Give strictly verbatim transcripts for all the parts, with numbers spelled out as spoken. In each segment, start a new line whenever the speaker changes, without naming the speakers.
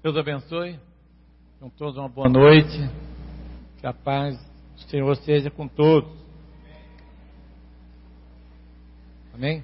Deus abençoe. Com todos uma boa noite. Que a paz do Senhor seja com todos. Amém?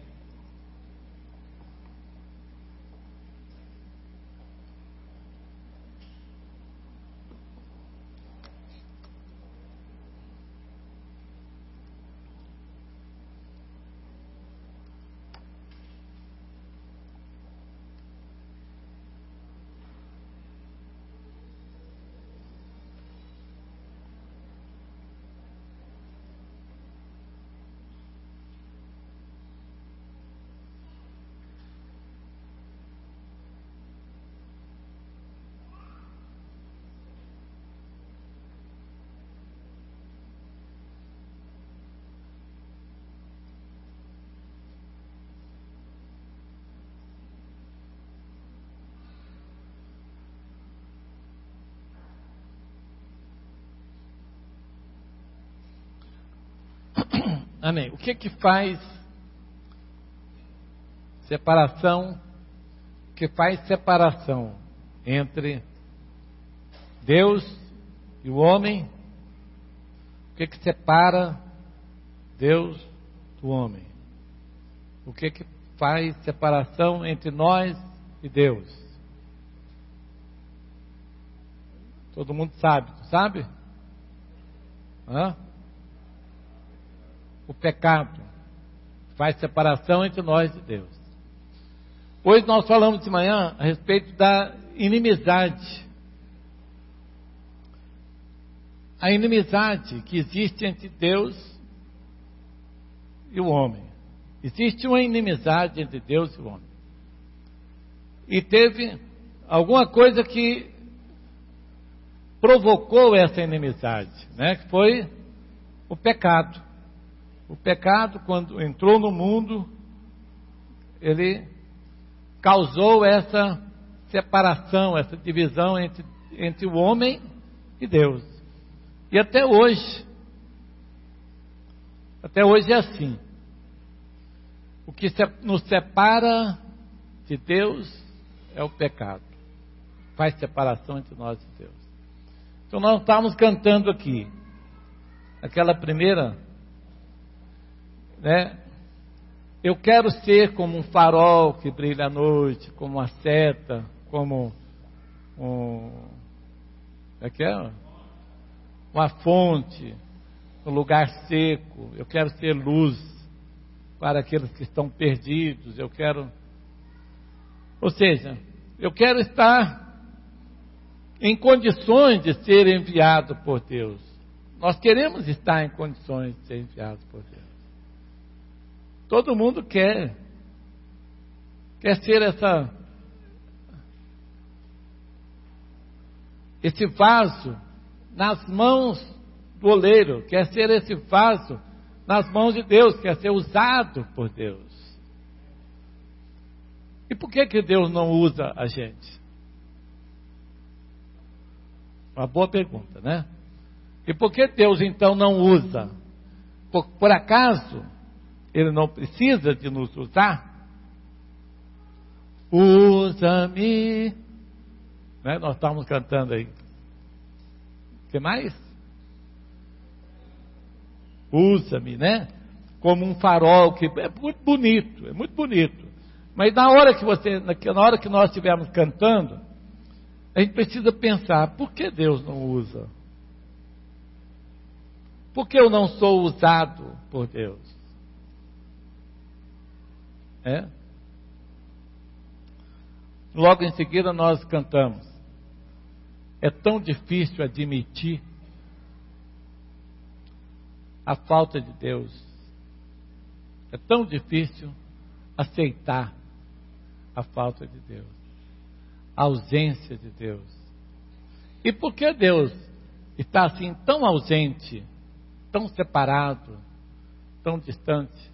Amém. O que que faz separação, o que faz separação entre Deus e o homem? O que que separa Deus do homem? O que que faz separação entre nós e Deus? Todo mundo sabe, sabe? Hã? O pecado faz separação entre nós e Deus. Hoje nós falamos de manhã a respeito da inimizade. A inimizade que existe entre Deus e o homem. Existe uma inimizade entre Deus e o homem. E teve alguma coisa que provocou essa inimizade, né? Que foi o pecado. O pecado, quando entrou no mundo, ele causou essa separação, essa divisão entre, entre o homem e Deus. E até hoje, até hoje é assim. O que nos separa de Deus é o pecado. Faz separação entre nós e Deus. Então nós estávamos cantando aqui, aquela primeira... Né? Eu quero ser como um farol que brilha à noite, como uma seta, como um, é que é? Uma fonte, um lugar seco. Eu quero ser luz para aqueles que estão perdidos. Eu quero, ou seja, eu quero estar em condições de ser enviado por Deus. Nós queremos estar em condições de ser enviados por Deus. Todo mundo quer, quer ser essa, esse vaso nas mãos do oleiro, quer ser esse vaso nas mãos de Deus, quer ser usado por Deus. E por que que Deus não usa a gente? Uma boa pergunta, né? E por que Deus então não usa? Por, por acaso Ele não precisa de nos usar? Usa-me, né? Nós estávamos cantando aí. O que mais? Usa-me, né? Como um farol, que é muito bonito, é muito bonito. Mas na hora que você, na hora que nós estivermos cantando, a gente precisa pensar: por que Deus não usa? Por que eu não sou usado por Deus? É? Logo em seguida nós cantamos: é tão difícil admitir a falta de Deus, é tão difícil aceitar a falta de Deus, a ausência de Deus. E por que Deus está assim tão ausente, tão separado, tão distante?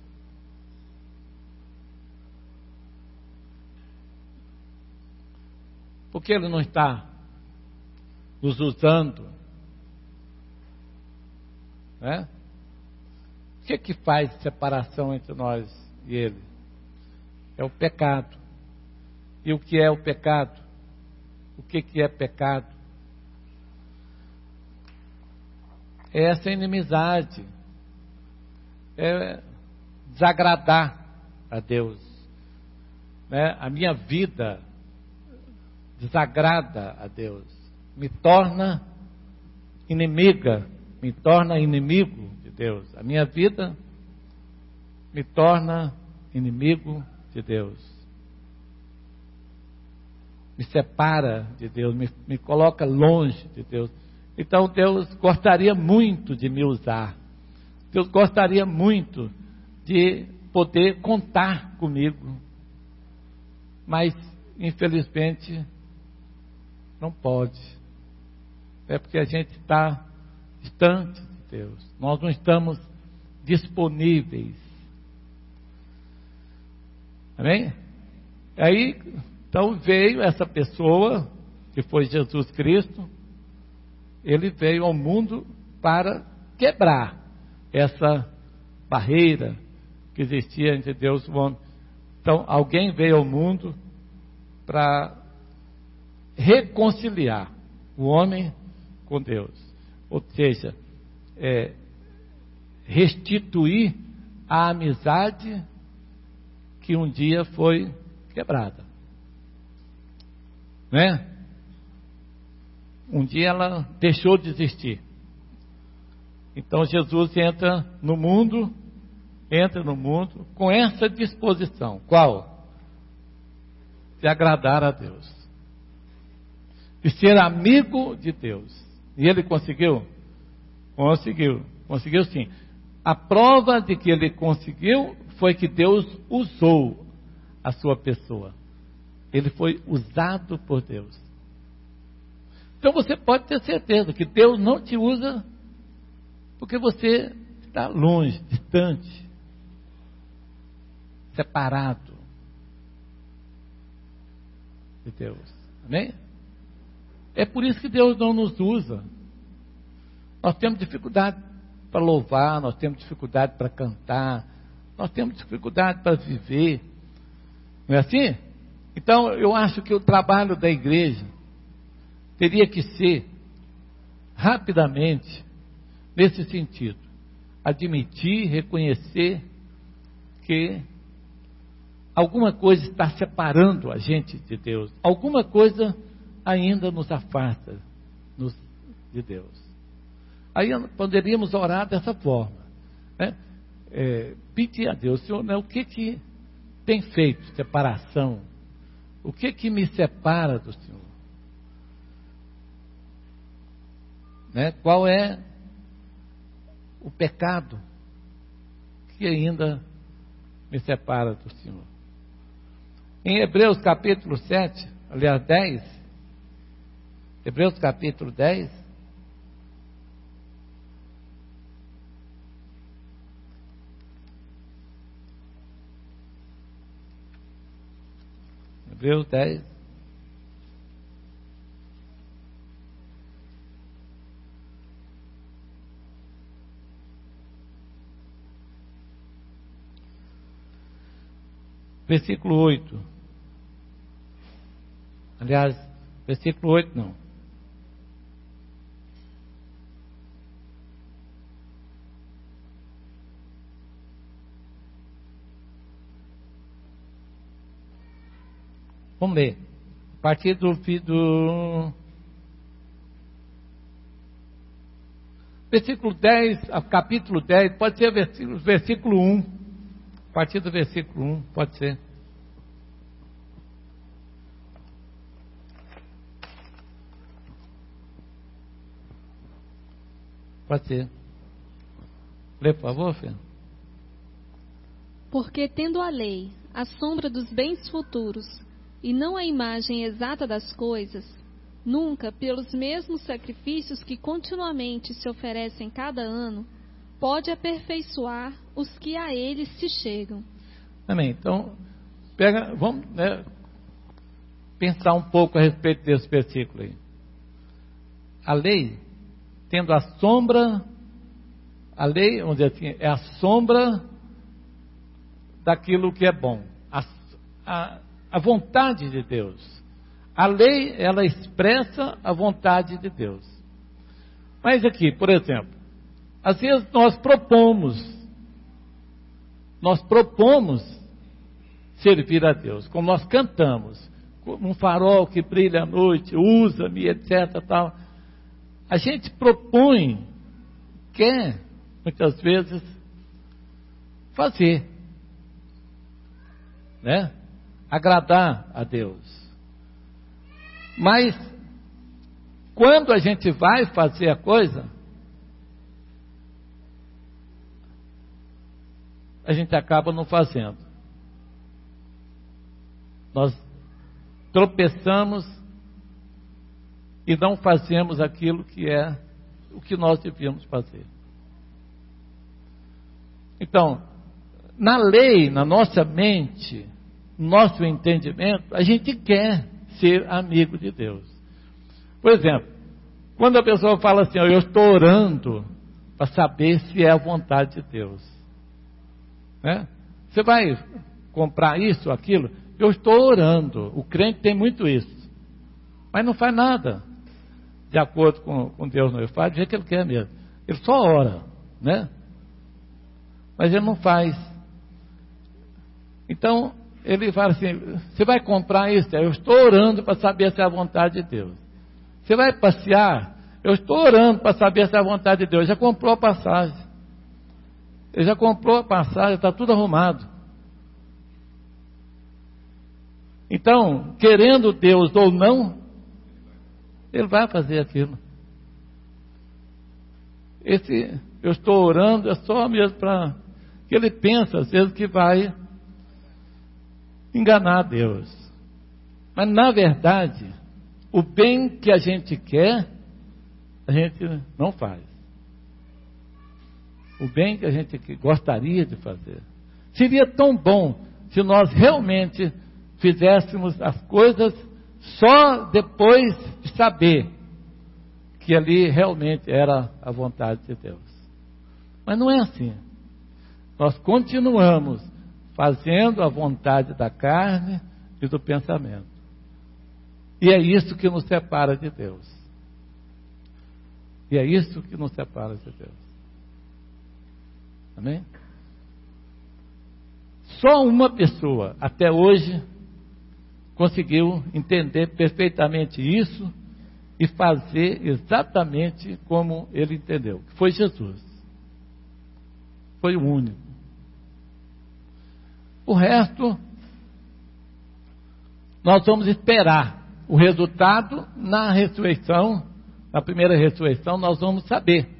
Por que Ele não está nos usando? Né? O que é que faz separação entre nós e Ele? É o pecado. E o que é o pecado? o que, que é pecado. É essa inimizade, é desagradar a Deus, né? A minha vida desagrada a Deus, me torna inimiga, me torna inimigo de Deus. A minha vida me torna inimigo de Deus, me separa de Deus, me, me coloca longe de Deus. Então Deus gostaria muito de me usar, Deus gostaria muito de poder contar comigo, mas infelizmente não pode. É porque a gente está distante de Deus, nós não estamos disponíveis. Amém? Aí, então veio essa pessoa, que foi Jesus Cristo, ele veio ao mundo para quebrar essa barreira que existia entre Deus e o homem. Então, alguém veio ao mundo para reconciliar o homem com Deus, ou seja, é, restituir a amizade que um dia foi quebrada, né? Um dia ela deixou de existir. Então Jesus entra no mundo, entra no mundo com essa disposição. Qual? De agradar a Deus, de ser amigo de Deus. E ele conseguiu? Conseguiu, conseguiu sim. A prova de que ele conseguiu foi que Deus usou a sua pessoa. Ele foi usado por Deus. Então você pode ter certeza que Deus não te usa porque você está longe, distante, separado de Deus. Amém? É por isso que Deus não nos usa. Nós temos dificuldade para louvar, nós temos dificuldade para cantar, nós temos dificuldade para viver. Não é assim? Então eu acho que o trabalho da igreja teria que ser rapidamente nesse sentido: admitir, reconhecer que alguma coisa está separando a gente de Deus, alguma coisa ainda nos afasta nos, de Deus. Aí poderíamos orar dessa forma, né? É, pedir a Deus: Senhor, né, o que que tem feito separação? O que que me separa do Senhor? Né? Qual é o pecado que ainda me separa do Senhor? Em Hebreus capítulo sete, aliás dez, Hebreus capítulo dez, Hebreus dez, versículo oito. Aliás, versículo oito não. Vamos ler. A partir do, do versículo dez, capítulo dez, pode ser versículo, versículo um. A partir do versículo um, pode ser. Pode ser. Lê, por favor, filho.
Porque tendo a lei a sombra dos bens futuros, e não a imagem exata das coisas, nunca, pelos mesmos sacrifícios que continuamente se oferecem cada ano, pode aperfeiçoar os que a ele se chegam.
Amém. Então, pega, vamos né, pensar um pouco a respeito desse versículo aí. A lei, tendo a sombra, a lei, vamos dizer assim, é a sombra daquilo que é bom. A, a, a vontade de Deus, A lei, ela expressa a vontade de Deus. Mas aqui, por exemplo, às vezes nós propomos, nós propomos servir a Deus, como nós cantamos, como um farol que brilha à noite, usa-me, etc, tal. A gente propõe, quer, muitas vezes, fazer, né? Agradar a Deus. Mas, quando a gente vai fazer a coisa, a gente acaba não fazendo. Nós tropeçamos e não fazemos aquilo que é o que nós devíamos fazer. Então, na lei, na nossa mente, no nosso entendimento, a gente quer ser amigo de Deus. Por exemplo, quando a pessoa fala assim, eu estou orando para saber se é a vontade de Deus, né? Você vai comprar isso, aquilo? Eu estou orando. O crente tem muito isso, mas não faz nada de acordo com, com Deus, não. Ele faz do jeito que ele quer mesmo. Ele só ora, né? Mas ele não faz. Então, ele fala assim, você vai comprar isso? Eu estou orando para saber se é a vontade de Deus. Você vai passear? Eu estou orando para saber se é a vontade de Deus. Já comprou a passagem. Ele já comprou a passagem, está tudo arrumado. Então, querendo Deus ou não, ele vai fazer aquilo. Esse, eu estou orando, é só mesmo para que ele pensa, às vezes, que vai enganar Deus. Mas, na verdade, o bem que a gente quer, a gente não faz. O bem que a gente gostaria de fazer. Seria tão bom se nós realmente fizéssemos as coisas só depois de saber que ali realmente era a vontade de Deus. Mas não é assim. Nós continuamos fazendo a vontade da carne e do pensamento. E é isso que nos separa de Deus. E é isso que nos separa de Deus. Amém? Só uma pessoa, até hoje, conseguiu entender perfeitamente isso e fazer exatamente como ele entendeu, que foi Jesus. Foi o único. O resto, nós vamos esperar o resultado na ressurreição, na primeira ressurreição, nós vamos saber.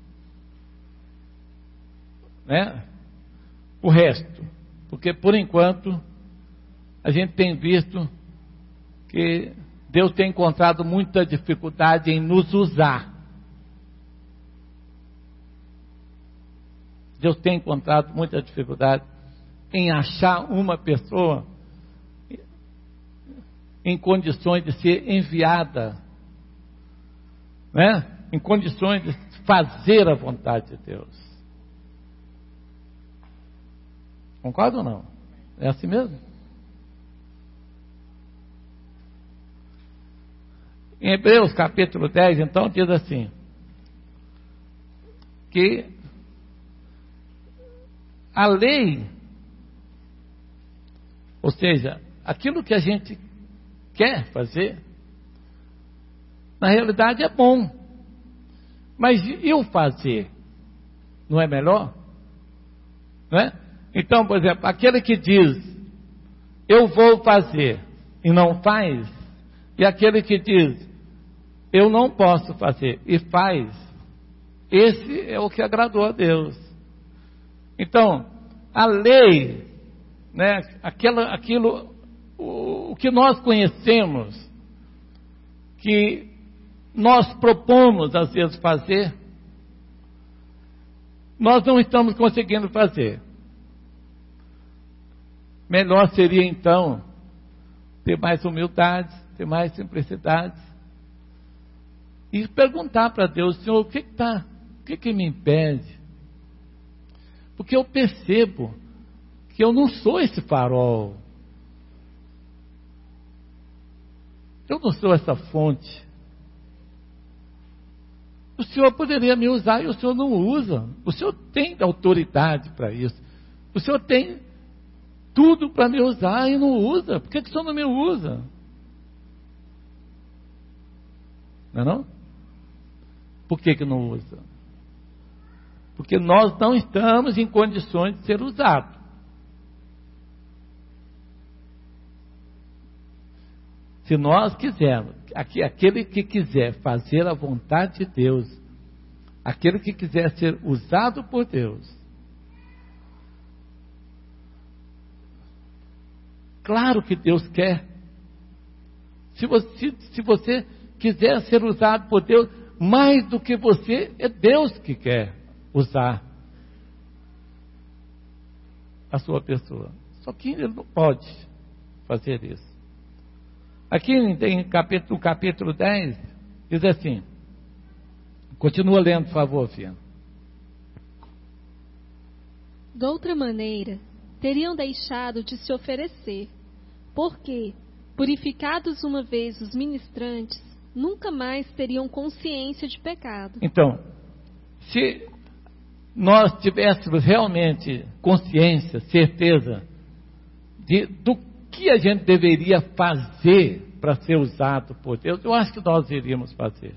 Né? O resto, porque por enquanto a gente tem visto que Deus tem encontrado muita dificuldade em nos usar. Deus tem encontrado muita dificuldade em achar uma pessoa em condições de ser enviada, né? Em condições de fazer a vontade de Deus. Concorda ou não? É assim mesmo? Em Hebreus capítulo dez, então, diz assim, que a lei, ou seja, aquilo que a gente quer fazer, na realidade é bom, mas e o fazer? Não é melhor? Não é? Então, por exemplo, aquele que diz, eu vou fazer, e não faz, e aquele que diz, eu não posso fazer, e faz, esse é o que agradou a Deus. Então, a lei, né, aquela, aquilo, o, o que nós conhecemos, que nós propomos às vezes fazer, nós não estamos conseguindo fazer. Melhor seria então ter mais humildade, ter mais simplicidade e perguntar para Deus, Senhor, o que está, o que, que me impede? Porque eu percebo que eu não sou esse farol. Eu não sou essa fonte. O Senhor poderia me usar e o Senhor não usa. O Senhor tem autoridade para isso. O Senhor tem tudo para me usar e não usa. Por que, que o Senhor não me usa? Não é não? Por que, que não usa? Porque nós não estamos em condições de ser usados. Se nós quisermos, aquele que quiser fazer a vontade de Deus, aquele que quiser ser usado por Deus, claro que Deus quer. Se você, se você quiser ser usado por Deus, mais do que você, é Deus que quer usar a sua pessoa. Só que Ele não pode fazer isso. Aqui em capítulo, capítulo dez, diz assim, continua lendo, por favor, filha.
De outra maneira, teriam deixado de se oferecer, porque, purificados uma vez os ministrantes, nunca mais teriam consciência de pecado.
Então, se nós tivéssemos realmente consciência, certeza de, do que a gente deveria fazer para ser usado por Deus, eu acho que nós iríamos fazer.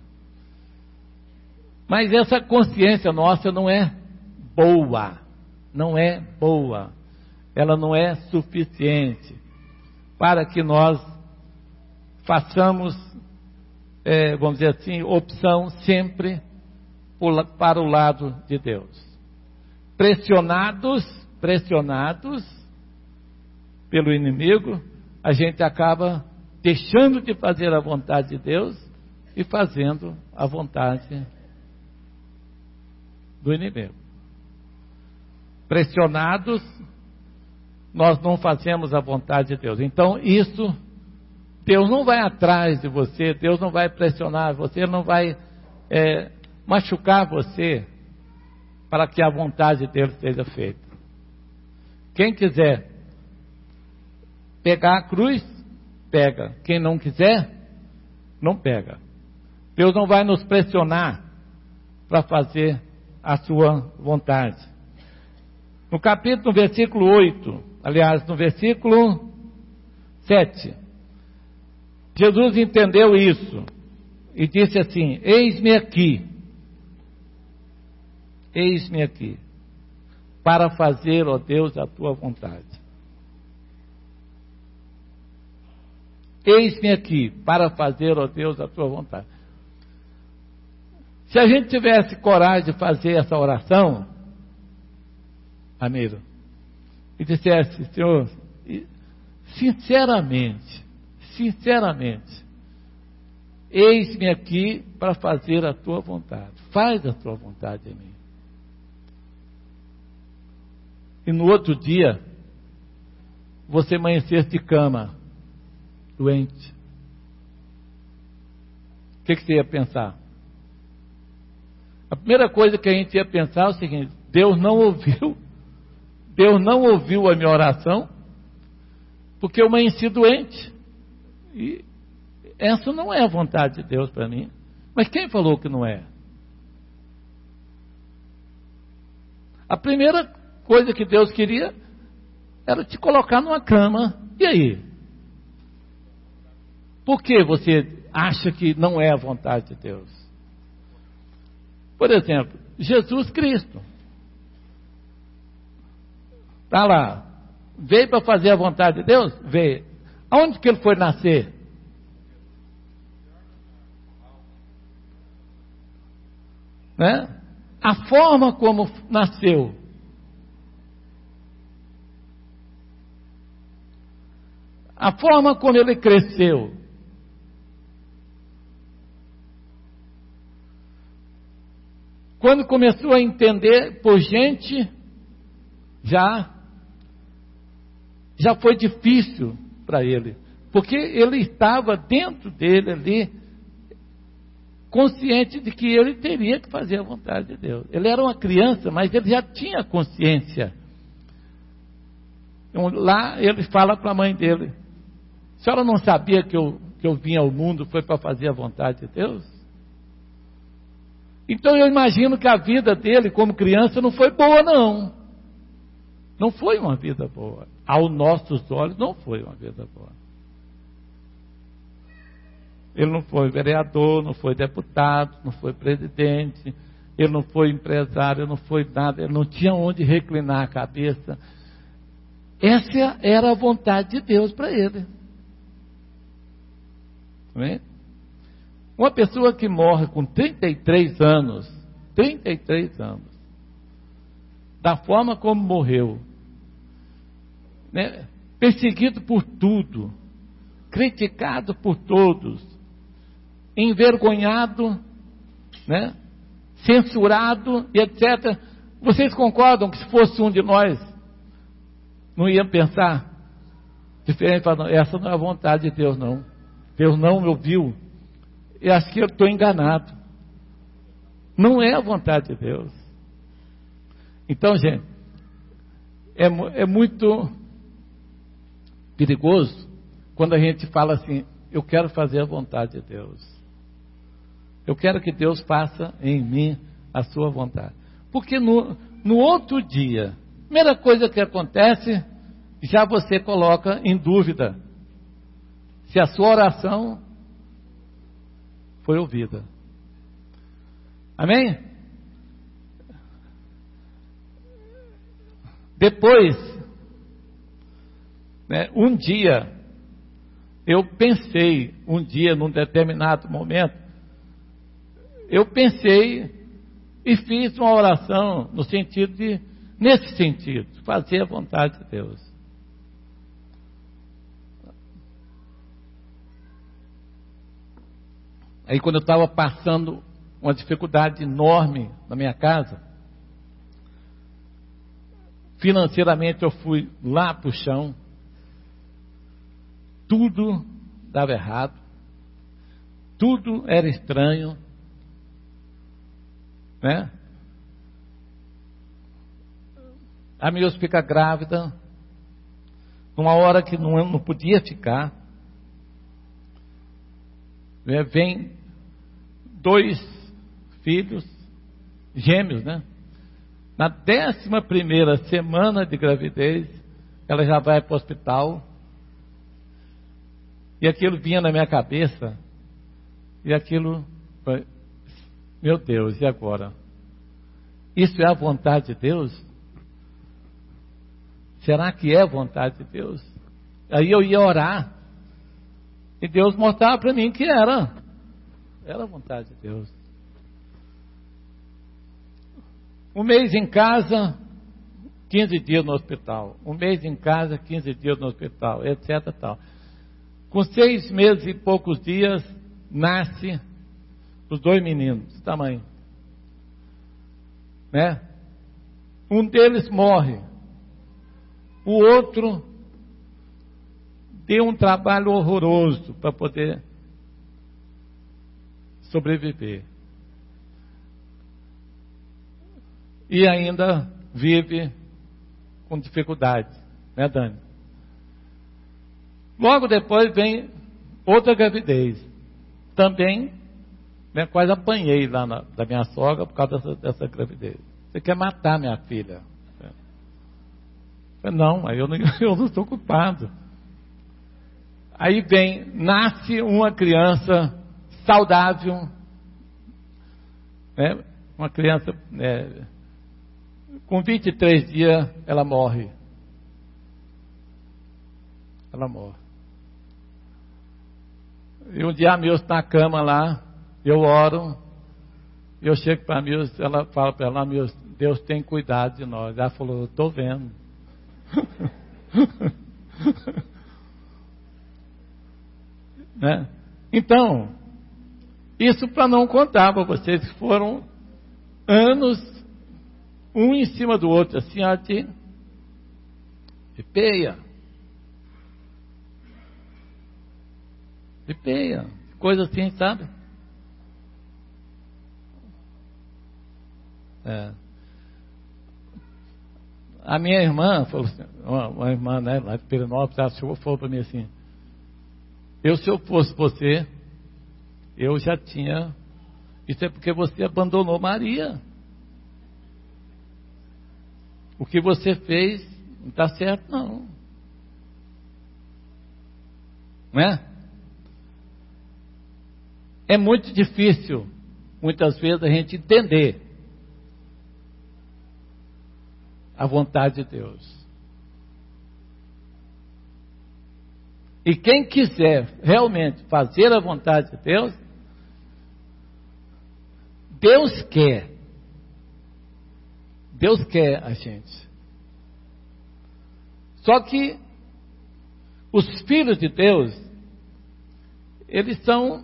Mas essa consciência nossa não é boa, não é boa, ela não é suficiente para que nós façamos, é, vamos dizer assim, opção sempre por, para o lado de Deus. Pressionados, pressionados pelo inimigo, a gente acaba deixando de fazer a vontade de Deus e fazendo a vontade do inimigo. Pressionados, nós não fazemos a vontade de Deus. Então isso, Deus não vai atrás de você, Deus não vai pressionar você, não vai é, machucar você para que a vontade dele seja feita. Quem quiser pegar a cruz, pega. Quem não quiser, não pega. Deus não vai nos pressionar para fazer a sua vontade. No capítulo, no versículo oito, aliás, no versículo sete, Jesus entendeu isso e disse assim: eis-me aqui, eis-me aqui, para fazer, ó Deus, a tua vontade. Eis-me aqui, para fazer, ó Deus, a tua vontade. Se a gente tivesse coragem de fazer essa oração, amigo, e dissesse: Senhor, sinceramente, sinceramente, eis-me aqui para fazer a tua vontade. Faz a tua vontade em mim. E no outro dia, você amanhecesse de cama, doente. O que, que você ia pensar? A primeira coisa que a gente ia pensar é o seguinte: Deus não ouviu, Deus não ouviu a minha oração, porque eu amanheci doente. E essa não é a vontade de Deus para mim. Mas quem falou que não é? A primeira coisa que Deus queria era te colocar numa cama. E aí? Por que você acha que não é a vontade de Deus? Por exemplo, Jesus Cristo está lá, veio para fazer a vontade de Deus? Veio. Aonde que ele foi nascer? Né? A forma como nasceu, a forma como ele cresceu, quando começou a entender por gente, já já foi difícil para ele, porque ele estava dentro dele ali, consciente de que ele teria que fazer a vontade de Deus. Ele era uma criança, mas ele já tinha consciência. Então, lá ele fala para a mãe dele: a senhora não sabia que eu que eu vim ao mundo foi para fazer a vontade de Deus? Então eu imagino que a vida dele como criança não foi boa, não. Não foi uma vida boa. Aos nossos olhos não foi uma vida boa. Ele não foi vereador, não foi deputado, não foi presidente, ele não foi empresário, não foi nada, ele não tinha onde reclinar a cabeça. Essa era a vontade de Deus para ele. Né? Uma pessoa que morre com trinta e três anos, trinta e três anos, da forma como morreu, né? Perseguido por tudo, criticado por todos, envergonhado, né? Censurado e etcétera. Vocês concordam que se fosse um de nós, não ia pensar diferente? Falar, essa não é a vontade de Deus, não. Deus não me ouviu. Eu acho que eu estou enganado. Não é a vontade de Deus. Então, gente, é, é muito perigoso quando a gente fala assim, eu quero fazer a vontade de Deus. Eu quero que Deus faça em mim a sua vontade. Porque no, no outro dia, a primeira coisa que acontece, já você coloca em dúvida se a sua oração foi ouvida. Amém? Depois, né, um dia, eu pensei, um dia, num determinado momento, eu pensei e fiz uma oração no sentido de, nesse sentido, fazer a vontade de Deus. Aí quando eu estava passando uma dificuldade enorme na minha casa, financeiramente eu fui lá para o chão, tudo dava errado, tudo era estranho, né? A minha esposa fica grávida, numa hora que não, não podia ficar, né? Vem dois filhos, gêmeos, né? Na décima primeira semana de gravidez, ela já vai para o hospital, e aquilo vinha na minha cabeça, e aquilo, meu Deus, e agora? Isso é a vontade de Deus? Será que é a vontade de Deus? Aí eu ia orar, e Deus mostrava para mim que era, era a vontade de Deus. Um mês em casa, quinze dias no hospital. Um mês em casa, quinze dias no hospital, etc. Tal. Com seis meses e poucos dias, nasce os dois meninos, desse tamanho. Né? Um deles morre. O outro deu um trabalho horroroso para poder sobreviver. E ainda vive com dificuldade, né, Dani? Logo depois vem outra gravidez. Também, né, quase apanhei lá na, da minha sogra por causa dessa, dessa gravidez. Você quer matar minha filha? Eu falei, não, aí eu não, eu não estou culpado. Aí vem, nasce uma criança saudável, né, uma criança... É, com vinte e três dias, ela morre. Ela morre. E um dia a Milce na cama lá, eu oro, eu chego para a Milce, ela fala para ela, Milce, Deus tem cuidado de nós. Ela falou, eu estou vendo. Né? Então, isso para não contar para vocês que foram anos um em cima do outro, assim, ó, de, de peia. De peia. Coisa assim, sabe? É. A minha irmã, falou assim, uma, uma irmã, né, lá de Perinópolis, ela chegou e falou para mim assim, Eu, se eu fosse você, eu já tinha... Isso é porque você abandonou Maria. O que você fez não está certo, não. Não é? É muito difícil, muitas vezes, a gente entender a vontade de Deus. E quem quiser realmente fazer a vontade de Deus, Deus quer. Deus quer a gente. Só que os filhos de Deus, eles são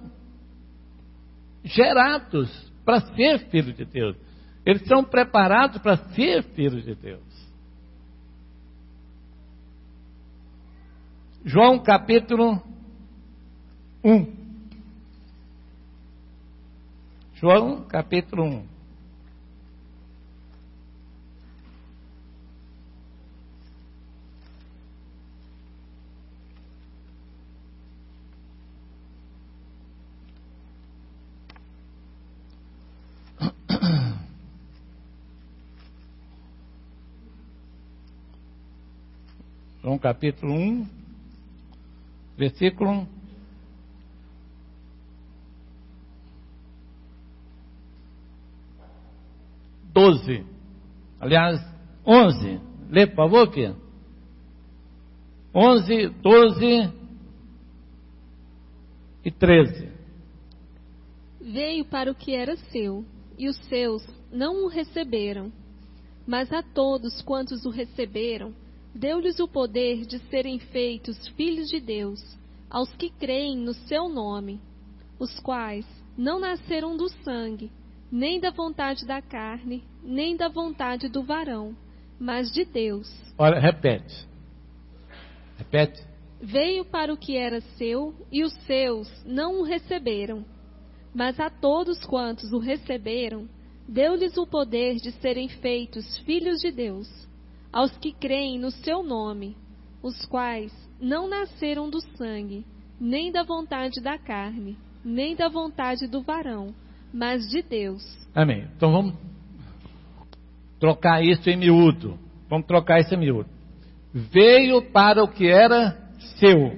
gerados para ser filhos de Deus. Eles são preparados para ser filhos de Deus. João capítulo um. João capítulo um. João capítulo um, versículo doze. Aliás, onze. Lê, por favor, Pia. onze, doze e treze.
Veio para o que era seu, e os seus não o receberam. Mas a todos quantos o receberam, deu-lhes o poder de serem feitos filhos de Deus, aos que creem no seu nome, os quais não nasceram do sangue, nem da vontade da carne, nem da vontade do varão, mas de Deus.
Olha, repete. Repete.
Veio para o que era seu, e os seus não o receberam. Mas a todos quantos o receberam, deu-lhes o poder de serem feitos filhos de Deus, aos que creem no seu nome, os quais não nasceram do sangue, nem da vontade da carne, nem da vontade do varão, mas de Deus.
Amém. Então vamos trocar isso em miúdo. Vamos trocar isso em miúdo. Veio para o que era seu,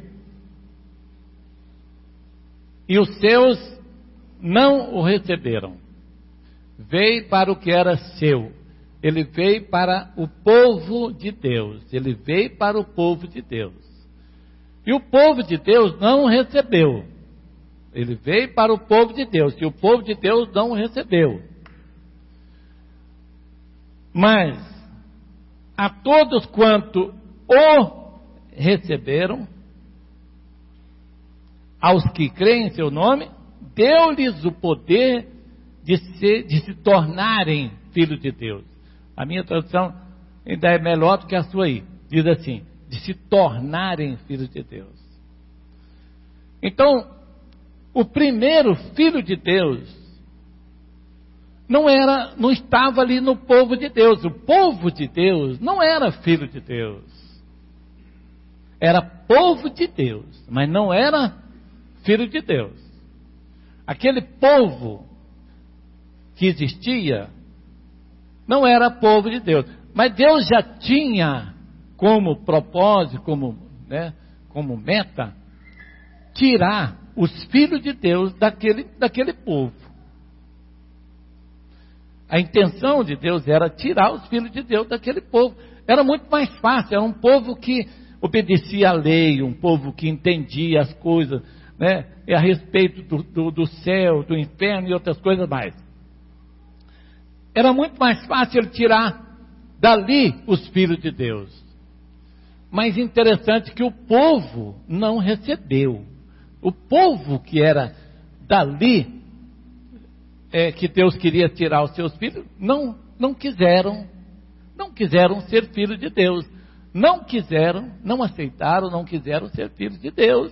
e os seus não o receberam. Veio para o que era seu. Ele veio para o povo de Deus. Ele veio para o povo de Deus. E o povo de Deus não o recebeu. Ele veio para o povo de Deus. E o povo de Deus não o recebeu. Mas a todos quanto o receberam, aos que creem em seu nome, deu-lhes o poder de, ser, de se tornarem filhos de Deus. A minha tradução ainda é melhor do que a sua aí. Diz assim, de se tornarem filhos de Deus. Então, o primeiro filho de Deus não era, não estava ali no povo de Deus. O povo de Deus não era filho de Deus. Era povo de Deus, mas não era filho de Deus. Aquele povo que existia não era povo de Deus, mas Deus já tinha como propósito, como, né, como meta, tirar os filhos de Deus daquele, daquele povo. A intenção de Deus era tirar os filhos de Deus daquele povo. Era muito mais fácil, era um povo que obedecia à lei, um povo que entendia as coisas, né, a respeito do, do, do céu, do inferno e outras coisas mais. Era muito mais fácil ele tirar dali os filhos de Deus. Mas interessante que o povo não recebeu. O povo que era dali, é, que Deus queria tirar os seus filhos, não, não quiseram, não quiseram ser filhos de Deus. Não quiseram, não aceitaram, não quiseram ser filhos de Deus.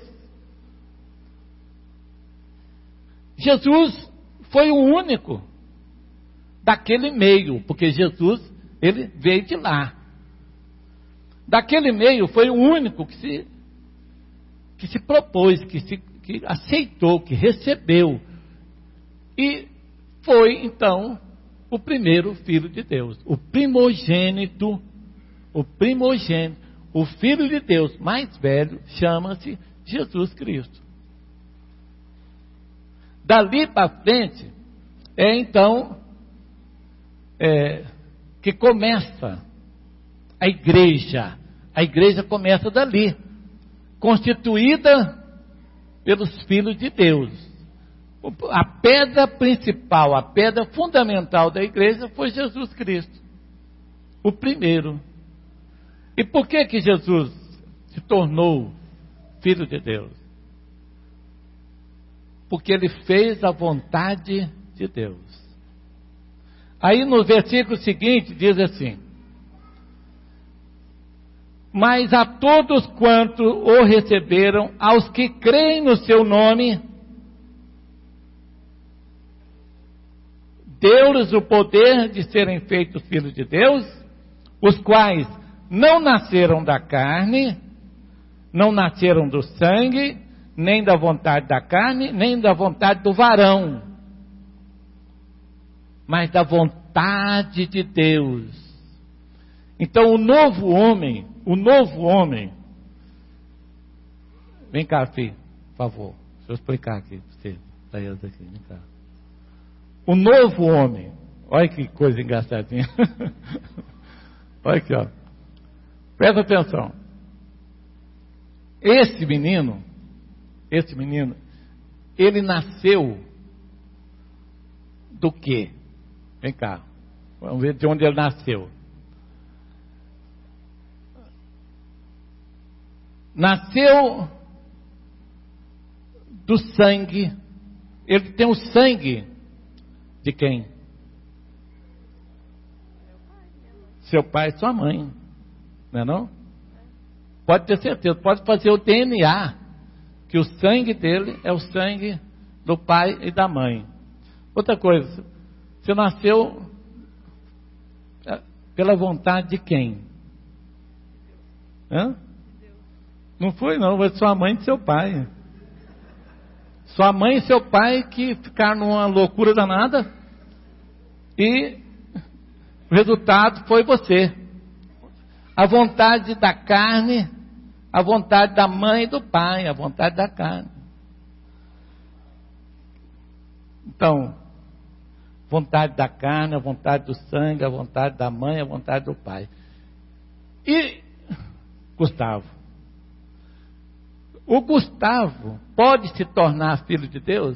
Jesus foi o único daquele meio, porque Jesus, ele veio de lá. Daquele meio foi o único que se, que se propôs, que, se, que aceitou, que recebeu. E foi, então, o primeiro Filho de Deus. O primogênito, o primogênito, o Filho de Deus mais velho, chama-se Jesus Cristo. Dali para frente, é então é, que começa a igreja. A igreja começa dali, constituída pelos filhos de Deus. A pedra principal, a pedra fundamental da igreja foi Jesus Cristo, o primeiro. E por que que Jesus se tornou Filho de Deus? Porque ele fez a vontade de Deus. Aí no versículo seguinte diz assim: mas a todos quanto o receberam, aos que creem no seu nome, deu-lhes o poder de serem feitos filhos de Deus, os quais não nasceram da carne, não nasceram do sangue, nem da vontade da carne, nem da vontade do varão, mas da vontade de Deus. Então o novo homem, o novo homem, vem cá, filho, por favor, deixa eu explicar aqui para você, para eles aqui, vem cá. O novo homem, olha que coisa engraçadinha, olha aqui, ó, presta atenção, esse menino, esse menino, ele nasceu do quê? Vem cá, vamos ver de onde ele nasceu. Nasceu do sangue. Ele tem o sangue de quem? Seu pai e sua mãe, não é não? Pode ter certeza, pode fazer o D N A, que o sangue dele é o sangue do pai e da mãe. Outra coisa, você nasceu pela vontade de quem? Hã? Não foi não, foi sua mãe e seu pai. Sua mãe e seu pai que ficaram numa loucura danada, e o resultado foi você. A vontade da carne, a vontade da mãe e do pai, a vontade da carne. Então, vontade da carne, a vontade do sangue, a vontade da mãe, a vontade do pai. E Gustavo, o Gustavo pode se tornar filho de Deus?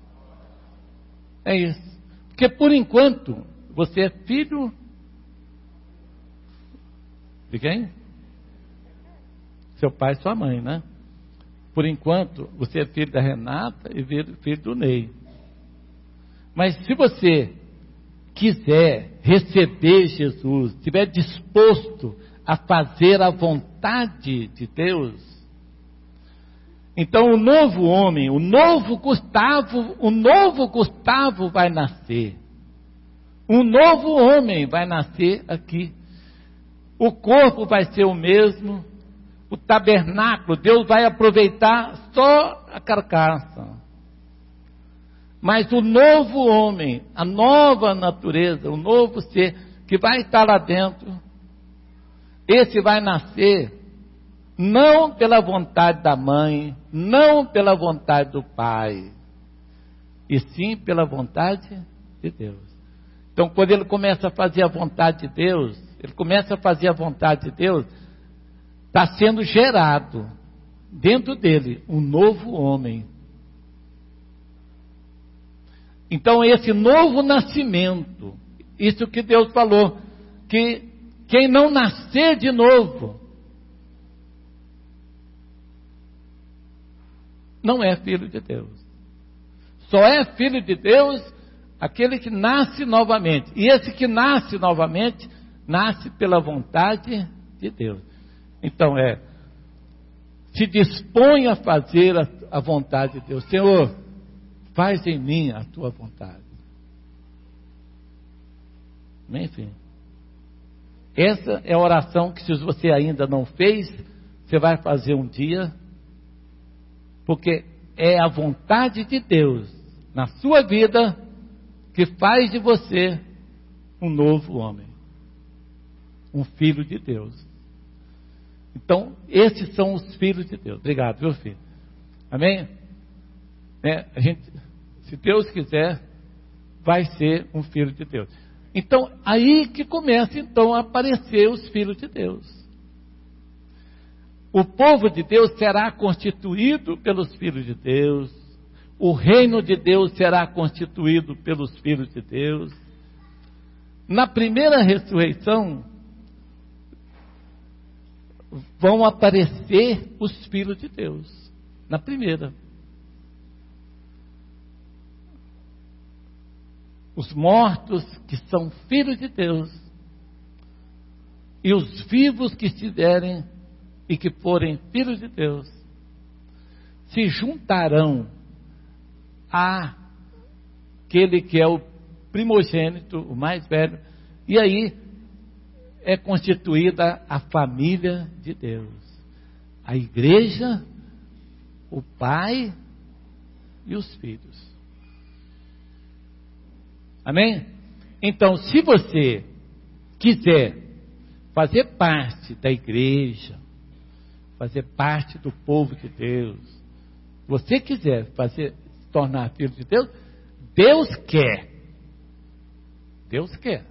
É isso. Porque por enquanto você é filho de quem? Seu pai e sua mãe, né? Por enquanto você é filho da Renata e filho do Ney. Mas se você quiser receber Jesus, estiver disposto a fazer a vontade de Deus, então o novo homem, o novo Gustavo, o novo Gustavo vai nascer. Um novo homem vai nascer aqui. O corpo vai ser o mesmo, o tabernáculo, Deus vai aproveitar só a carcaça. Mas o novo homem, a nova natureza, o novo ser que vai estar lá dentro, esse vai nascer não pela vontade da mãe, não pela vontade do pai, e sim pela vontade de Deus. Então, quando ele começa a fazer a vontade de Deus, ele começa a fazer a vontade de Deus, está sendo gerado dentro dele um novo homem. Então, esse novo nascimento, isso que Deus falou, que quem não nascer de novo, não é filho de Deus. Só é filho de Deus aquele que nasce novamente. E esse que nasce novamente, nasce pela vontade de Deus. Então é, se dispõe a fazer a, a vontade de Deus. Senhor, faz em mim a tua vontade. Enfim. Essa é a oração que, se você ainda não fez, você vai fazer um dia Porque é a vontade de Deus na sua vida que faz de você um novo homem, um filho de Deus. Então, esses são os filhos de Deus. Obrigado, viu, filho? Amém? É, a gente, se Deus quiser, vai ser um filho de Deus. Então, aí que começa então a aparecer os filhos de Deus. O povo de Deus será constituído pelos filhos de Deus. O reino de Deus será constituído pelos filhos de Deus. Na primeira ressurreição, vão aparecer os filhos de Deus. Na primeira. Os mortos que são filhos de Deus. E os vivos que estiverem e que forem filhos de Deus, se juntarão àquele que é o primogênito, o mais velho, e aí é constituída a família de Deus, a igreja, o pai e os filhos. Amém? Então, se você quiser fazer parte da igreja, fazer parte do povo de Deus, você quiser fazer, se tornar filho de Deus, Deus quer. Deus quer.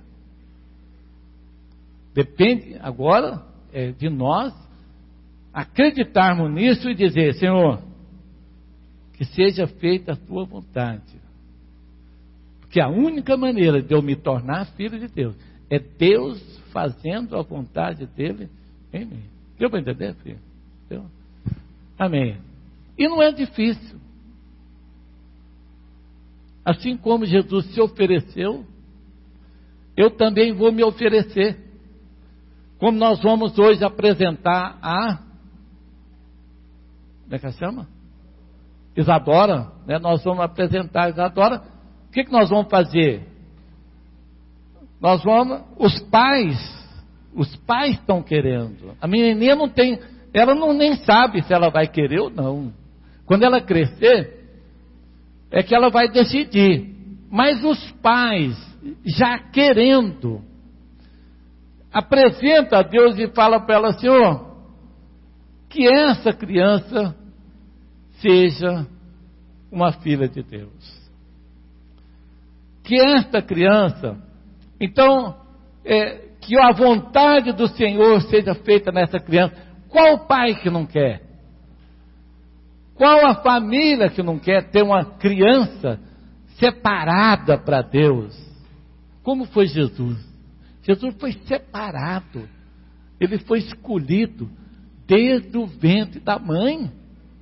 Depende agora é, de nós acreditarmos nisso e dizer: Senhor, que seja feita a tua vontade. Porque a única maneira de eu me tornar filho de Deus é Deus fazendo a vontade dele em mim. Deu para entender, filho? Deu? Amém. E não é difícil. Assim como Jesus se ofereceu, eu também vou me oferecer. Como nós vamos hoje apresentar a... Como é que ela chama? Isadora, né? Nós vamos apresentar a Isadora. O que, que nós vamos fazer? Nós vamos... Os pais, os pais estão querendo. A menininha não tem... Ela não nem sabe se ela vai querer ou não. Quando ela crescer, é que ela vai decidir. Mas os pais, já querendo, apresenta a Deus e fala para ela: Senhor, que essa criança seja uma filha de Deus. Que esta criança, então, é, que a vontade do Senhor seja feita nessa criança. Qual pai que não quer? Qual a família que não quer ter uma criança separada para Deus? Como foi Jesus? Jesus foi separado. Ele foi escolhido desde o ventre da mãe.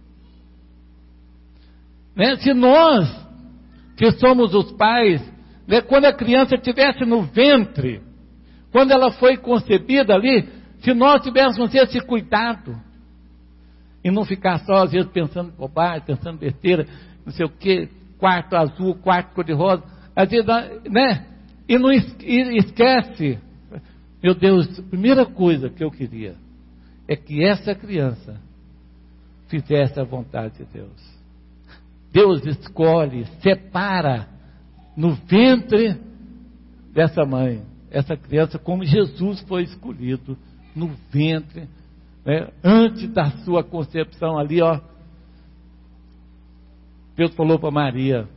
Né? Se nós, que somos os pais, né, quando a criança estivesse no ventre, quando ela foi concebida ali, se nós tivéssemos esse cuidado, e não ficar só às vezes pensando bobagem, pensando besteira, não sei o que, quarto azul, quarto cor-de-rosa, às vezes, né? E não esquece, meu Deus, a primeira coisa que eu queria é que essa criança fizesse a vontade de Deus. Deus escolhe, separa no ventre dessa mãe, essa criança, como Jesus foi escolhido no ventre, né, antes da sua concepção ali, ó. Deus falou para Maria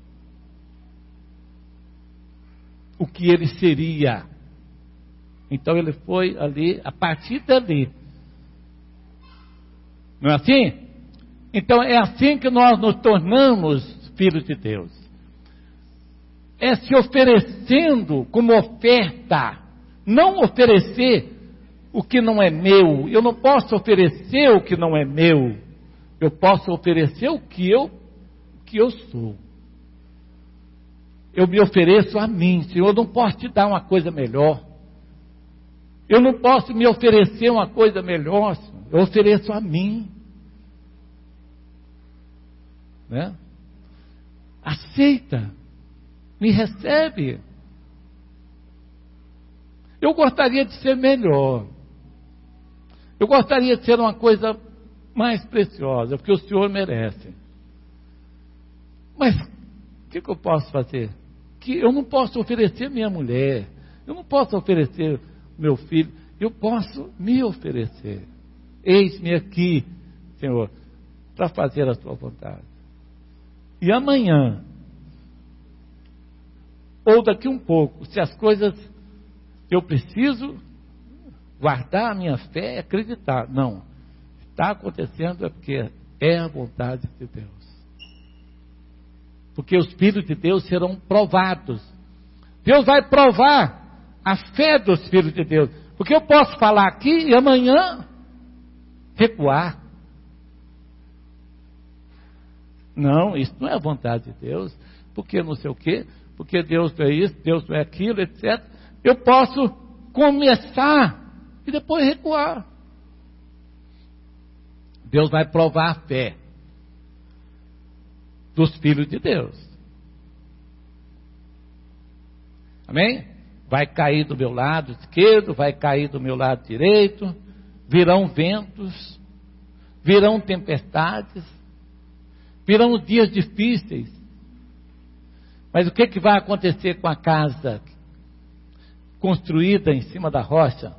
o que ele seria. Então ele foi ali, a partir dali. Não é assim? Então é assim que nós nos tornamos filhos de Deus. É se oferecendo como oferta. Não oferecer o que não é meu. Eu não posso oferecer o que não é meu. Eu posso oferecer o que eu, que eu sou. Eu me ofereço a mim. Senhor, eu não posso te dar uma coisa melhor. Eu não posso me oferecer uma coisa melhor. Senhor. Eu ofereço a mim. Né? Aceita. Me recebe. Eu gostaria de ser melhor. Eu gostaria de ser uma coisa mais preciosa, porque o Senhor merece. Mas o que, que eu posso fazer? Que eu não posso oferecer minha mulher, eu não posso oferecer meu filho, eu posso me oferecer. Eis-me aqui, Senhor, para fazer a tua vontade. E amanhã, ou daqui um pouco, se as coisas, eu preciso guardar a minha fé e acreditar. Não, está acontecendo é porque é a vontade de Deus. Porque os filhos de Deus serão provados. Deus vai provar a fé dos filhos de Deus. Porque eu posso falar aqui e amanhã recuar. Não, isso não é a vontade de Deus. Porque não sei o quê, porque Deus não é isso, Deus não é aquilo, etcétera. Eu posso começar e depois recuar. Deus vai provar a fé dos filhos de Deus. Amém? Vai cair do meu lado esquerdo, vai cair do meu lado direito, virão ventos, virão tempestades, virão dias difíceis. Mas o que, que vai acontecer com a casa construída em cima da rocha?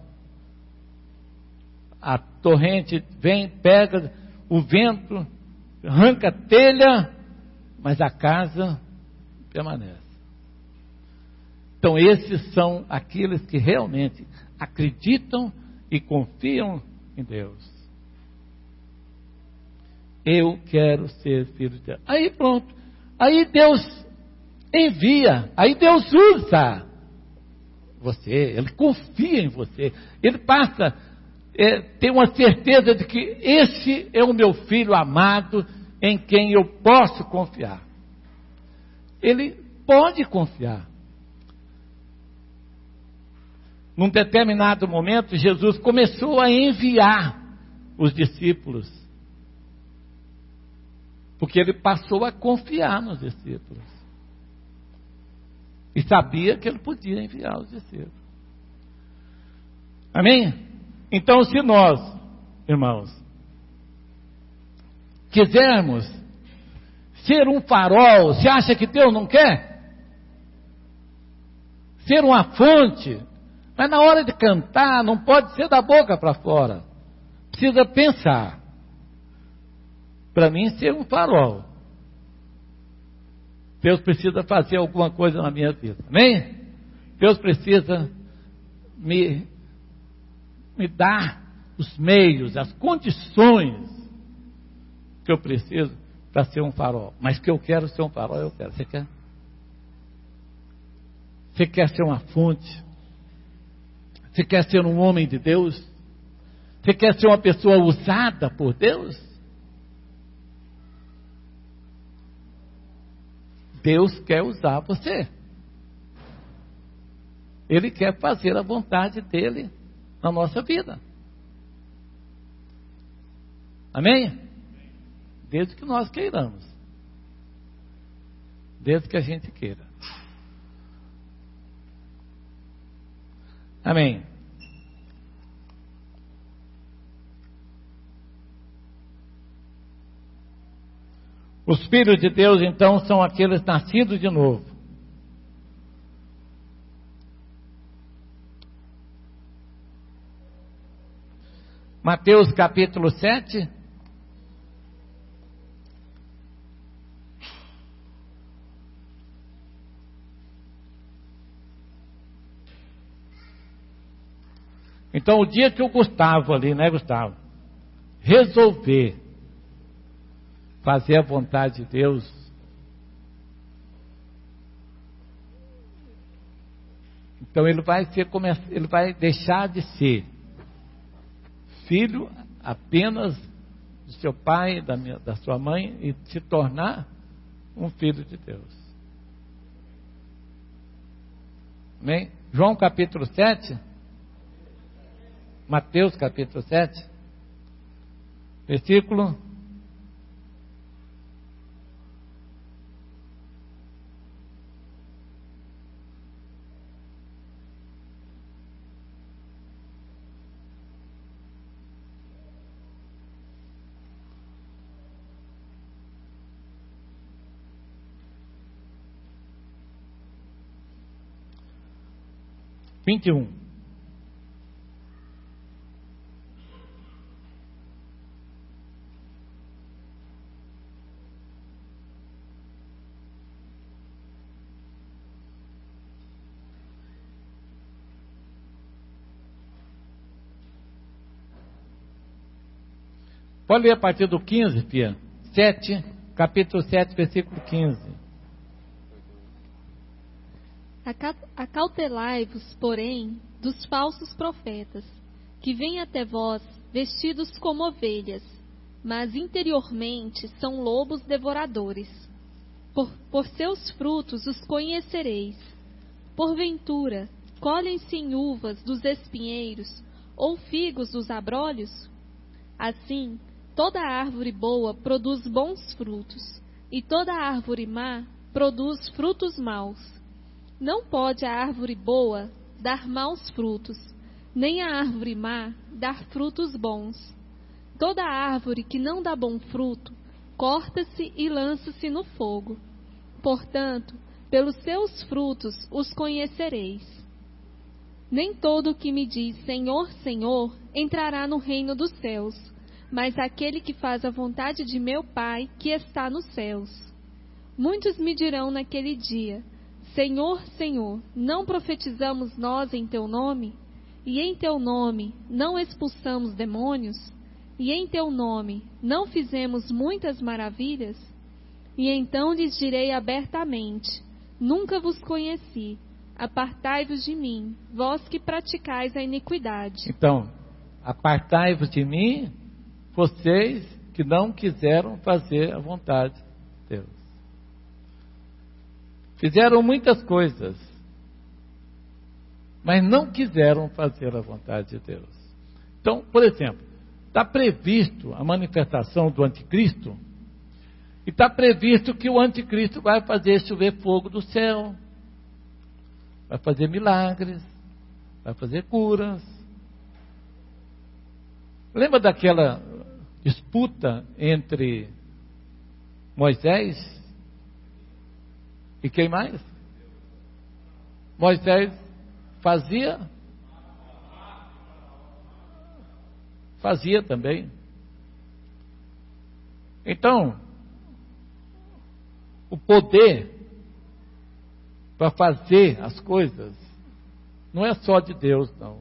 A torrente vem, pega o vento, arranca a telha, mas a casa permanece. Então esses são aqueles que realmente acreditam e confiam em Deus. Eu quero ser filho de Deus. Aí pronto, aí Deus envia, aí Deus usa você, Ele confia em você, Ele passa, é, tem uma certeza de que esse é o meu filho amado, em quem eu posso confiar. Ele pode confiar. Num determinado momento, Jesus começou a enviar os discípulos, porque ele passou a confiar nos discípulos. E sabia que ele podia enviar os discípulos. Amém? Então, se nós, irmãos, quisermos ser um farol, você acha que Deus não quer? Ser uma fonte, mas na hora de cantar, não pode ser da boca para fora. Precisa pensar. Para mim, ser um farol, Deus precisa fazer alguma coisa na minha vida. Amém? Deus precisa me, me dar os meios, as condições que eu preciso para ser um farol. Mas que eu quero ser um farol, eu quero. Você quer? Você quer ser uma fonte? Você quer ser um homem de Deus? Você quer ser uma pessoa usada por Deus? Deus quer usar você. Ele quer fazer a vontade dele na nossa vida. Amém? Desde que nós queiramos. Desde que a gente queira. Amém. Os filhos de Deus, então, são aqueles nascidos de novo. Mateus capítulo sete. Então, o dia que o Gustavo ali, né, Gustavo, resolver fazer a vontade de Deus, então ele vai ser, ele vai deixar de ser filho apenas do seu pai, da, minha, da sua mãe, e se tornar um filho de Deus. Amém? João capítulo sete, Mateus capítulo sete, versículo vinte e um. Pode ler a partir do quinze, Pia. sete, capítulo sete, versículo quinze.
Acautelai-vos, porém, dos falsos profetas, que vêm até vós vestidos como ovelhas, mas interiormente são lobos devoradores. Por, por seus frutos os conhecereis. Porventura, colhem-se em uvas dos espinheiros, ou figos dos abrolhos? Assim, toda árvore boa produz bons frutos, e toda árvore má produz frutos maus. Não pode a árvore boa dar maus frutos, nem a árvore má dar frutos bons. Toda árvore que não dá bom fruto, corta-se e lança-se no fogo. Portanto, pelos seus frutos os conhecereis. Nem todo o que me diz Senhor, Senhor, entrará no reino dos céus, mas aquele que faz a vontade de meu Pai, que está nos céus. Muitos me dirão naquele dia: Senhor, Senhor, não profetizamos nós em teu nome? E em teu nome não expulsamos demônios? E em teu nome não fizemos muitas maravilhas? E então lhes direi abertamente: nunca vos conheci. Apartai-vos de mim, vós que praticais a iniquidade.
Então, apartai-vos de mim, vocês que não quiseram fazer a vontade de Deus. Fizeram muitas coisas, mas não quiseram fazer a vontade de Deus. Então, por exemplo, está previsto a manifestação do anticristo, e está previsto que o anticristo vai fazer chover fogo do céu, vai fazer milagres, vai fazer curas. Lembra daquela disputa entre Moisés e quem mais? Moisés fazia, fazia também. Então, o poder para fazer as coisas não é só de Deus, não.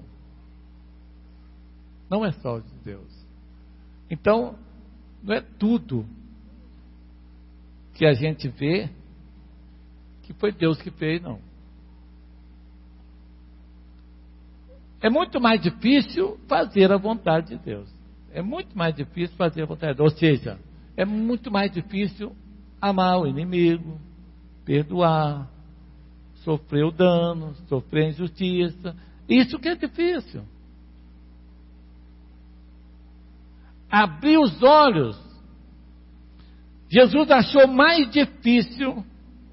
Não é só de Deus. Então, não é tudo que a gente vê que foi Deus que fez, não. É muito mais difícil fazer a vontade de Deus. É muito mais difícil fazer a vontade de Deus. Ou seja, é muito mais difícil amar o inimigo, perdoar, sofrer o dano, sofrer a injustiça. Isso que é difícil. Abrir os olhos. Jesus achou mais difícil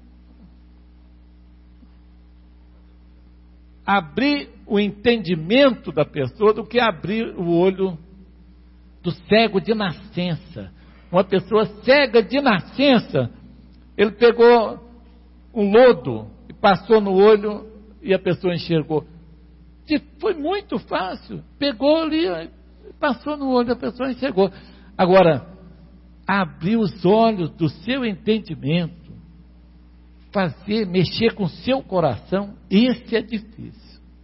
abrir o entendimento da pessoa do que abrir o olho do cego de nascença. Uma pessoa cega de nascença, ele pegou um lodo e passou no olho e a pessoa enxergou. Foi muito fácil. Pegou ali, passou no olho, a pessoa enxergou. Agora, abrir os olhos do seu entendimento, fazer, mexer com o seu coração, esse é difícil.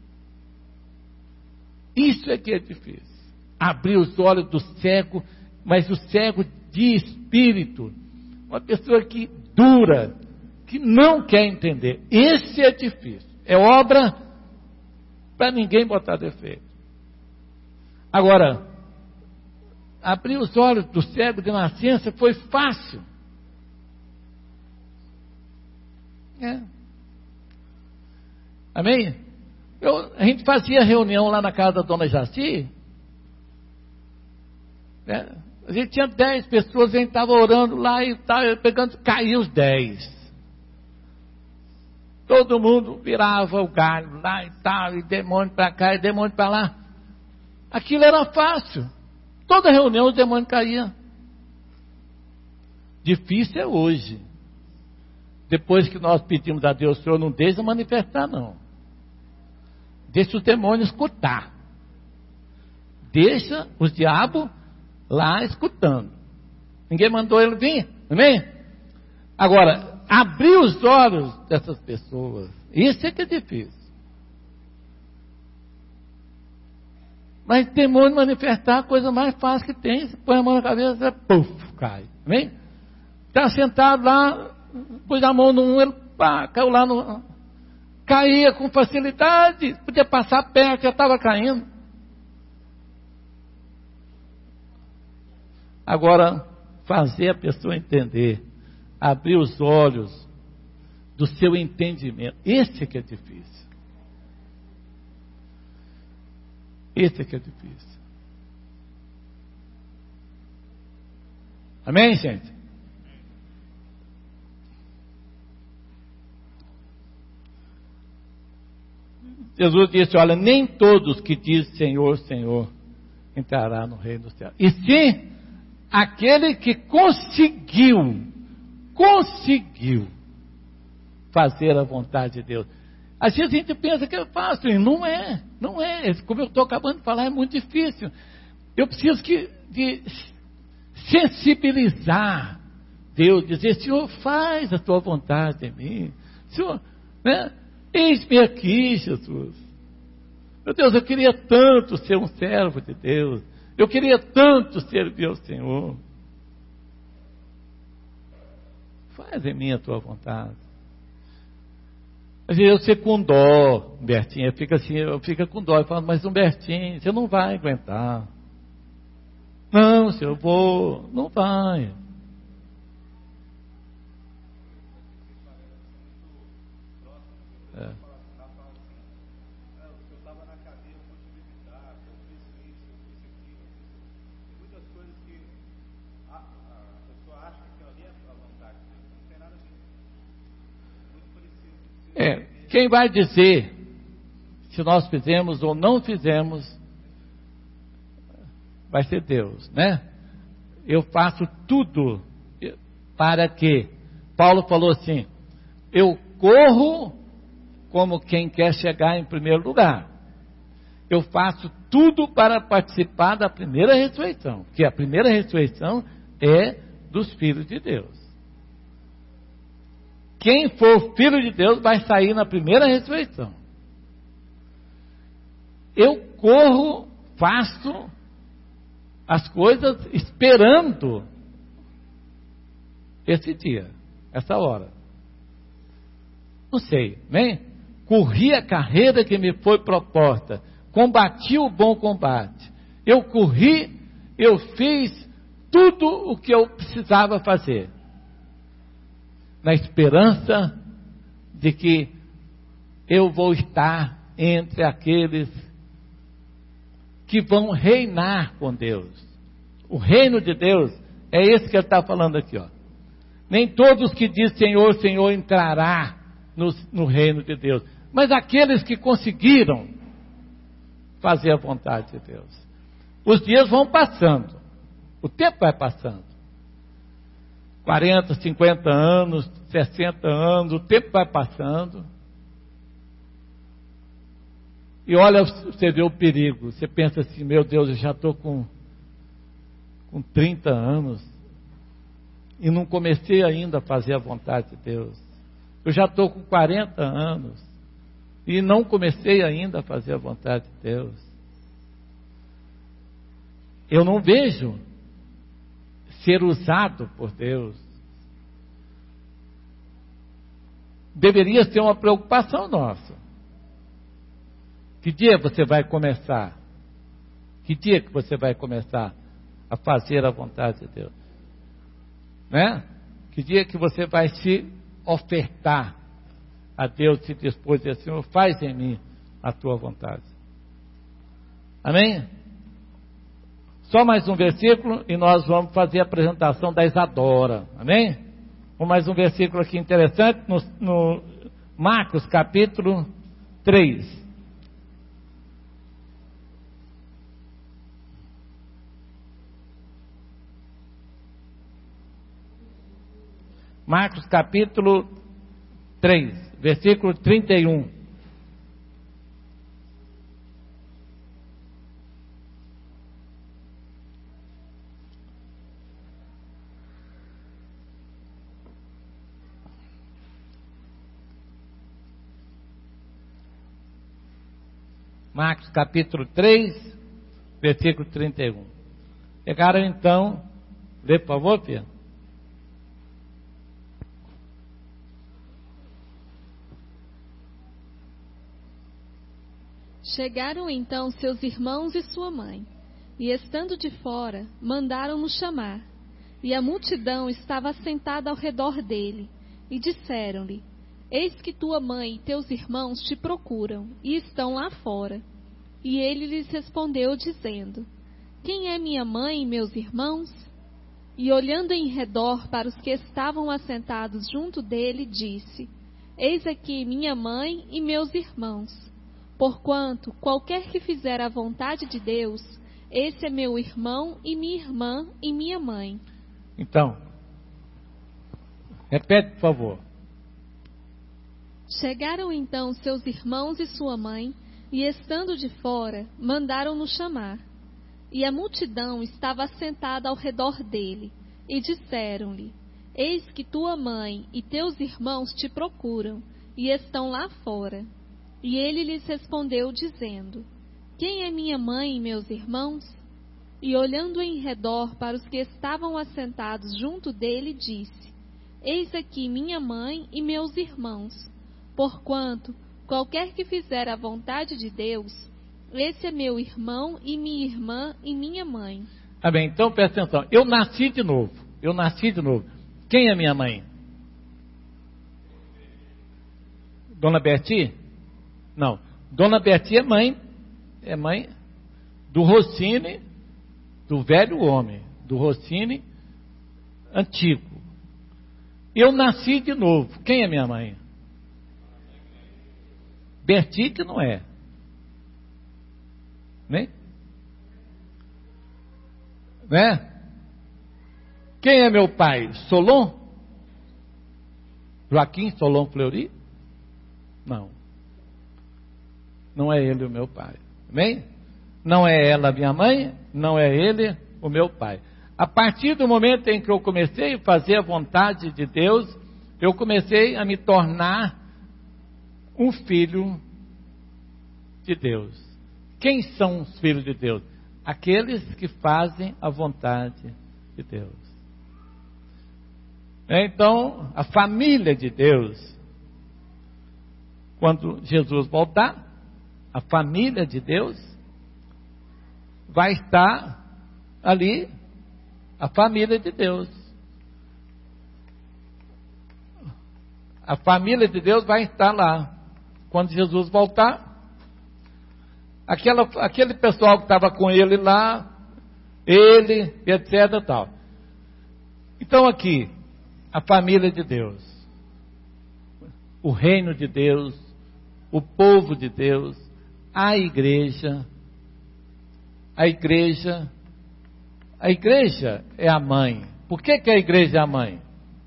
Isso é que é difícil. Abrir os olhos do cego, mas o cego de espírito, uma pessoa que dura, que não quer entender. Esse é difícil. É obra para ninguém botar defeito. Agora, abrir os olhos do cego de nascença foi fácil. É. Amém? Eu, a gente fazia reunião lá na casa da dona Jaci, né? A gente tinha dez pessoas, a gente estava orando lá e estava pegando, caiu os dez. Todo mundo virava o galho lá e tal, e demônio para cá, e demônio para lá. Aquilo era fácil. Toda reunião o demônio caía. Difícil é hoje. Depois que nós pedimos a Deus, Senhor, não deixa manifestar, não. Deixa os demônios escutar. Deixa os diabos lá escutando. Ninguém mandou ele vir, amém? Agora, abrir os olhos dessas pessoas, isso é que é difícil. Mas demônio manifestar a coisa mais fácil que tem. Você põe a mão na cabeça, puf, cai. Amém? Está sentado lá, pôs a mão num, ele pá, caiu lá no. Caía com facilidade, podia passar perto, já estava caindo. Agora, fazer a pessoa entender, abrir os olhos do seu entendimento, esse é que é difícil. Esse é que é difícil. Amém, gente? Jesus disse, olha, nem todos que dizem Senhor, Senhor, entrará no reino do céu. E sim, aquele que conseguiu, conseguiu fazer a vontade de Deus. Às vezes a gente pensa que é fácil, e não é, não é. Como eu estou acabando de falar, é muito difícil. Eu preciso que, de sensibilizar Deus, dizer, Senhor, faz a tua vontade em mim. Senhor, né? Eis-me aqui, Jesus. Meu Deus, eu queria tanto ser um servo de Deus. Eu queria tanto servir ao Senhor. Faz em mim a tua vontade. Às vezes eu sei com dó, Humbertinho, fica assim, eu fico com dó, eu falo, mas Humbertinho, você não vai aguentar. Não, senhor, eu vou, não vai. É. É, quem vai dizer se nós fizemos ou não fizemos vai ser Deus, né? Eu faço tudo para que, Paulo falou assim, eu corro como quem quer chegar em primeiro lugar. Eu faço tudo para participar da primeira ressurreição, porque a primeira ressurreição é dos filhos de Deus. Quem for filho de Deus vai sair na primeira ressurreição. Eu corro, faço as coisas esperando esse dia, essa hora. Não sei, né? Corri a carreira que me foi proposta, combati o bom combate. Eu corri, eu fiz tudo o que eu precisava fazer, na esperança de que eu vou estar entre aqueles que vão reinar com Deus. O reino de Deus é esse que ele está falando aqui, ó. Nem todos que dizem Senhor, Senhor entrará no, no reino de Deus, mas aqueles que conseguiram fazer a vontade de Deus. Os dias vão passando, o tempo vai passando. quarenta, cinquenta anos, sessenta anos, o tempo vai passando. E olha, você vê o perigo. Você pensa assim, meu Deus, eu já estou com, com trinta anos e não comecei ainda a fazer a vontade de Deus. Eu já estou com quarenta anos e não comecei ainda a fazer a vontade de Deus. Eu não vejo ser usado por Deus. Deveria ser uma preocupação nossa. Que dia você vai começar? Que dia que você vai começar a fazer a vontade de Deus? Né? Que dia que você vai se ofertar a Deus, se dispor a dizer, Senhor, faz em mim a tua vontade. Amém? Só mais um versículo e nós vamos fazer a apresentação da Isadora. Amém? Com mais um versículo aqui interessante, no, no Marcos capítulo três. Marcos capítulo três, versículo trinta e um. Marcos capítulo três, versículo trinta e um. Pegaram então, lê por favor, Pia.
Chegaram então seus irmãos e sua mãe, e estando de fora, mandaram-no chamar. E a multidão estava assentada ao redor dele, e disseram-lhe: Eis que tua mãe e teus irmãos te procuram, e estão lá fora. E ele lhes respondeu, dizendo: Quem é minha mãe e meus irmãos? E olhando em redor para os que estavam assentados junto dele, disse: Eis aqui minha mãe e meus irmãos. Porquanto, qualquer que fizer a vontade de Deus, esse é meu irmão e minha irmã e minha mãe.
Então, repete, por favor.
Chegaram então seus irmãos e sua mãe, e estando de fora, mandaram-no chamar. E a multidão estava assentada ao redor dele, e disseram-lhe: Eis que tua mãe e teus irmãos te procuram, e estão lá fora. E ele lhes respondeu, dizendo: Quem é minha mãe e meus irmãos? E olhando em redor para os que estavam assentados junto dele, disse: Eis aqui minha mãe e meus irmãos. Porquanto, qualquer que fizer a vontade de Deus, esse é meu irmão e minha irmã e minha mãe.
Tá bem, então presta atenção. Eu nasci de novo. Eu nasci de novo. Quem é minha mãe? Dona Berti? Não. Dona Berti é mãe. É mãe do Rossini, do velho homem. Do Rossini antigo. Eu nasci de novo. Quem é minha mãe? Berti que não é. Né? Né? Quem é meu pai? Solon? Joaquim Solon Fleury? Não. Não é ele o meu pai. Amém? Não é ela minha mãe, não é ele o meu pai. A partir do momento em que eu comecei a fazer a vontade de Deus, eu comecei a me tornar um filho de Deus. Quem são os filhos de Deus? Aqueles que fazem a vontade de Deus. Então, a família de Deus, quando Jesus voltar, a família de Deus vai estar ali, a família de Deus. A família de Deus vai estar lá. Quando Jesus voltar, aquela, aquele pessoal que estava com ele lá, ele, etc, tal. Então aqui, a família de Deus, o reino de Deus, o povo de Deus, a igreja, a igreja, a igreja é a mãe. Por que que a igreja é a mãe?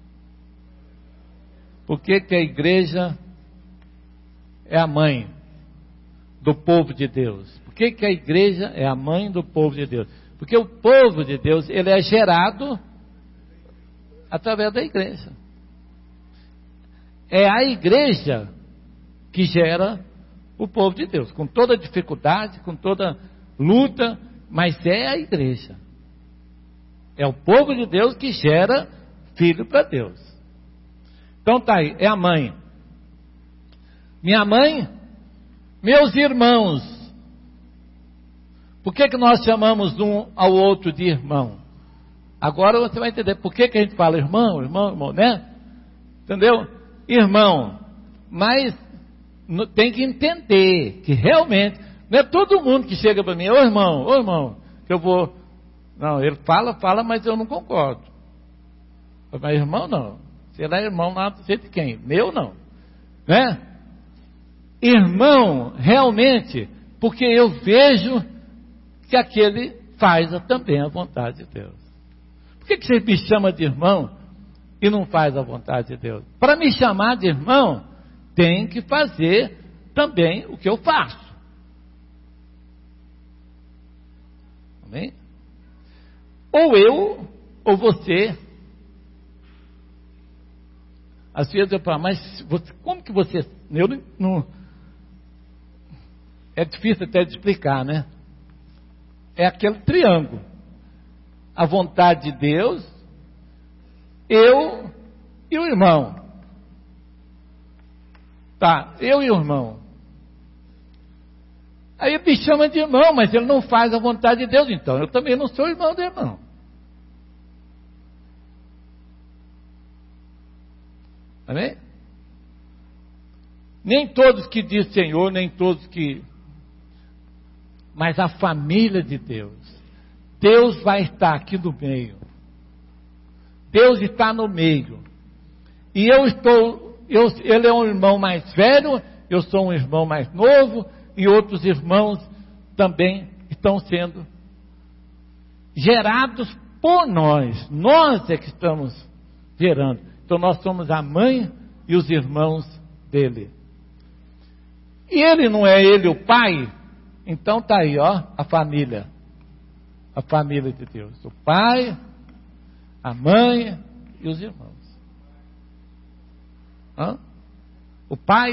Por que que a igreja é a mãe do povo de Deus? Por que que a igreja é a mãe do povo de Deus? Porque o povo de Deus, ele é gerado através da igreja. É a igreja que gera o povo de Deus, com toda dificuldade, com toda luta, mas é a igreja. É o povo de Deus que gera filho para Deus. Então tá aí, é a mãe. Minha mãe, meus irmãos. Por que que nós chamamos um ao outro de irmão? Agora você vai entender por que que a gente fala irmão, irmão, irmão, né? Entendeu? Irmão. Mas tem que entender que realmente não é todo mundo que chega para mim, ô irmão, ô irmão, que eu vou. Não, ele fala, fala, mas eu não concordo. Mas irmão não. Será irmão lá, não sei de quem. Meu não. Né? Irmão, realmente, porque eu vejo que aquele faz também a vontade de Deus. Por que que você me chama de irmão e não faz a vontade de Deus? Para me chamar de irmão, tem que fazer também o que eu faço. Amém? Ou eu, ou você. Às vezes eu falo, mas você, como que você... Eu não, é difícil até de explicar, né? É aquele triângulo. A vontade de Deus, eu e o irmão. Tá, eu e o irmão. Aí ele me chama de irmão, mas ele não faz a vontade de Deus, então eu também não sou irmão do irmão. Amém? Nem todos que dizem Senhor, nem todos que... Mas a família de Deus. Deus vai estar aqui no meio. Deus está no meio. E eu estou... Eu, ele é um irmão mais velho, eu sou um irmão mais novo, e outros irmãos também estão sendo gerados por nós. Nós é que estamos gerando. Então nós somos a mãe e os irmãos dele. E ele não é ele o pai? Então está aí, ó, a família. A família de Deus. O pai, a mãe e os irmãos. Hã? O pai...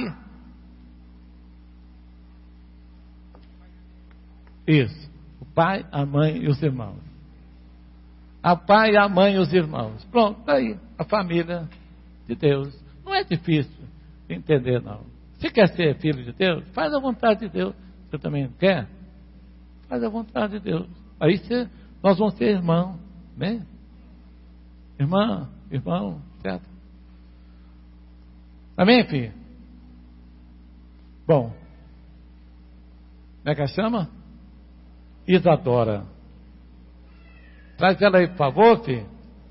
Isso. O pai, a mãe e os irmãos. A pai, a mãe e os irmãos. Pronto, está aí. A família de Deus. Não é difícil de entender, não. Se quer ser filho de Deus, faz a vontade de Deus. Você também quer? Faz a vontade de Deus. Aí você, nós vamos ser irmão. Bem? Irmã, irmão, certo? Amém, filho? Bom. Como é que ela chama? Isadora. Traz ela aí, por favor, filho.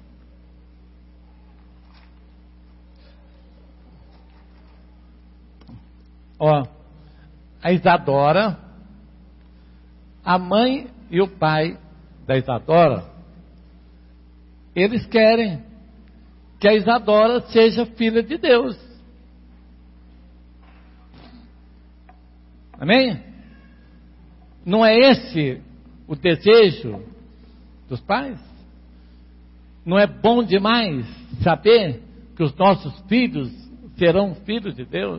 Ó, a Isadora, a mãe e o pai da Isadora, eles querem que a Isadora seja filha de Deus. Amém? Não é esse o desejo dos pais? Não é bom demais saber que os nossos filhos serão filhos de Deus?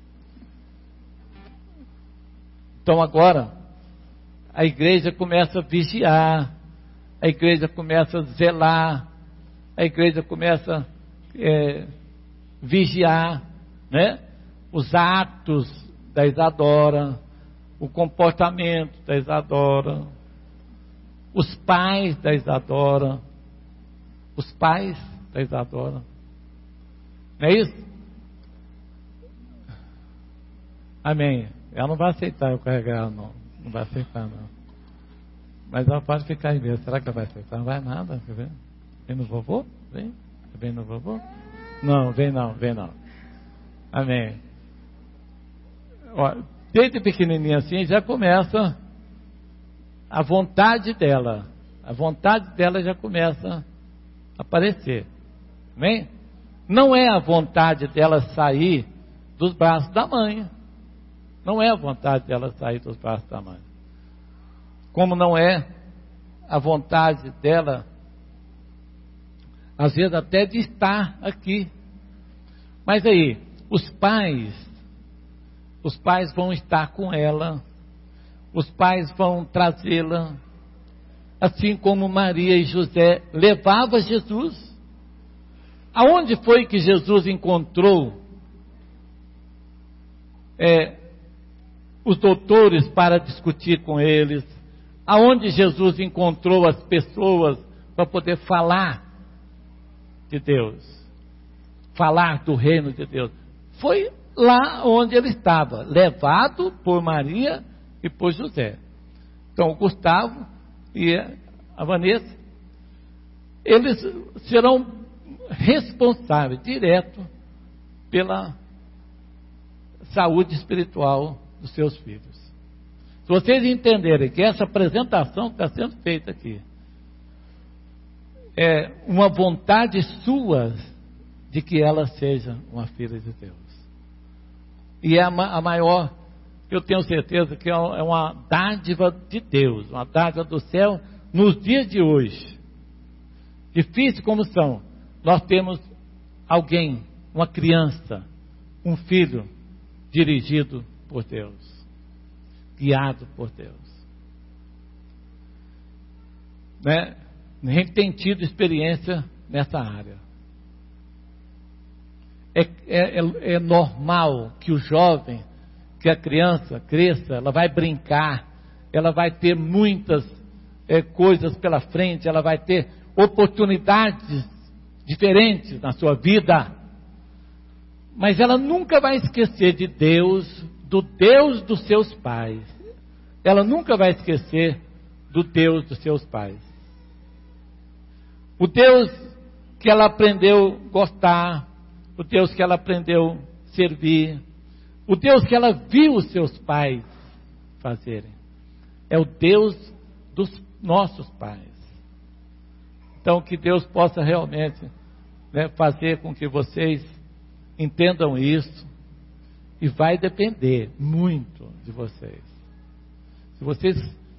Então agora, a igreja começa a vigiar, a igreja começa a zelar, a igreja começa a é, vigiar, né? Os atos da Isadora, o comportamento da Isadora, os pais da Isadora, os pais da Isadora. Não é isso? Amém. Ela não vai aceitar eu carregar ela, não. Não vai aceitar, não. Mas ela pode ficar aí mesmo. Será que ela vai aceitar? Não vai nada, quer ver? Vem no vovô? Vem? Vem no vovô? Não, vem não, vem não. Amém. Ó, desde pequenininha assim, já começa a vontade dela. A vontade dela já começa a aparecer. Amém? Não é a vontade dela sair dos braços da mãe. Não é a vontade dela sair dos braços da mãe. Como não é a vontade dela, às vezes até de estar aqui. Mas aí, os pais, os pais vão estar com ela, os pais vão trazê-la, assim como Maria e José levavam Jesus. Aonde foi que Jesus encontrou é, os doutores para discutir com eles? Aonde Jesus encontrou as pessoas para poder falar de Deus, falar do reino de Deus? Foi lá onde ele estava, levado por Maria e por José. Então o Gustavo e a Vanessa, eles serão responsáveis direto pela saúde espiritual dos seus filhos. Se vocês entenderem que essa apresentação que está sendo feita aqui é uma vontade sua de que ela seja uma filha de Deus, e é a, a maior, eu tenho certeza que é uma dádiva de Deus, uma dádiva do céu nos dias de hoje, difícil como são, nós temos alguém, uma criança, um filho dirigido por Deus. guiado por Deus. Né? A gente tem tido experiência nessa área. É, é, é normal que o jovem, que a criança cresça, ela vai brincar, ela vai ter muitas é, coisas pela frente, ela vai ter oportunidades diferentes na sua vida, mas ela nunca vai esquecer de Deus, do Deus dos seus pais. Ela nunca vai esquecer do Deus dos seus pais. O Deus que ela aprendeu a gostar, o Deus que ela aprendeu a servir, o Deus que ela viu os seus pais fazerem. É o Deus dos nossos pais. Então, que Deus possa realmente, né, fazer com que vocês entendam isso, e vai depender muito de vocês. Se vocês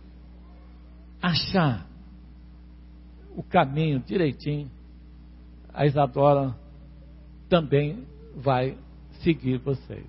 achar o caminho direitinho, a Isadora também vai seguir vocês.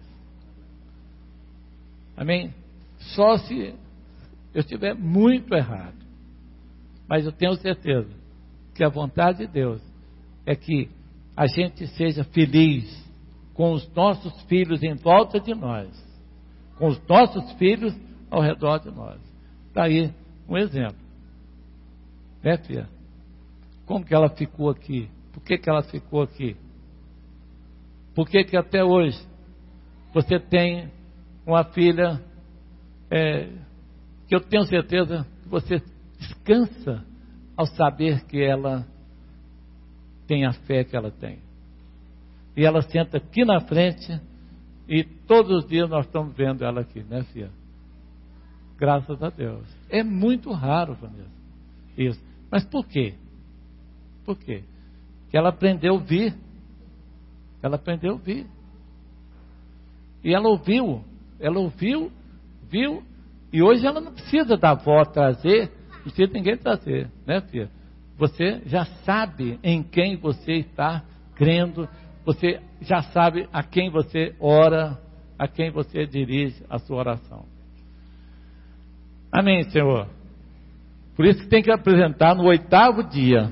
Amém? Só se eu estiver muito errado. Mas eu tenho certeza que a vontade de Deus é que a gente seja feliz com os nossos filhos em volta de nós, com os nossos filhos ao redor de nós. Está aí um exemplo. Né, filha? Como que ela ficou aqui? Por que que ela ficou aqui? Por que que até hoje você tem uma filha é, que eu tenho certeza que você descansa ao saber que ela tem a fé que ela tem. E ela senta aqui na frente e todos os dias nós estamos vendo ela aqui, né, filha? Graças a Deus. É muito raro, Vanessa, isso. Mas por quê? Por quê? Porque ela aprendeu a ouvir. Ela aprendeu a ouvir. E ela ouviu. Ela ouviu, viu. E hoje ela não precisa da avó trazer, não precisa ninguém trazer, né, filha? Você já sabe em quem você está crendo. Você já sabe a quem você ora, a quem você dirige a sua oração. Amém, Senhor? Por isso que tem que apresentar no oitavo dia.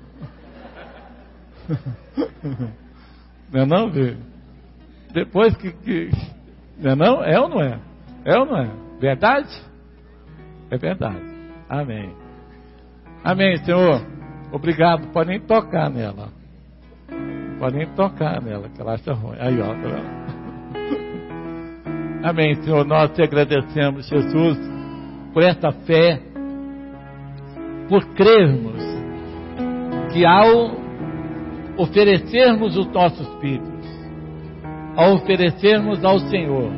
Não é não, filho? Depois que... que... Não é não? É ou não é? É ou não é? Verdade? É verdade. Amém. Amém, Senhor. Obrigado. Pode nem tocar nela. Pode nem tocar nela, que ela acha ruim. Aí, ó. Amém, Senhor. Nós te agradecemos, Jesus, por esta fé, por crermos que ao oferecermos os nossos filhos, ao oferecermos ao Senhor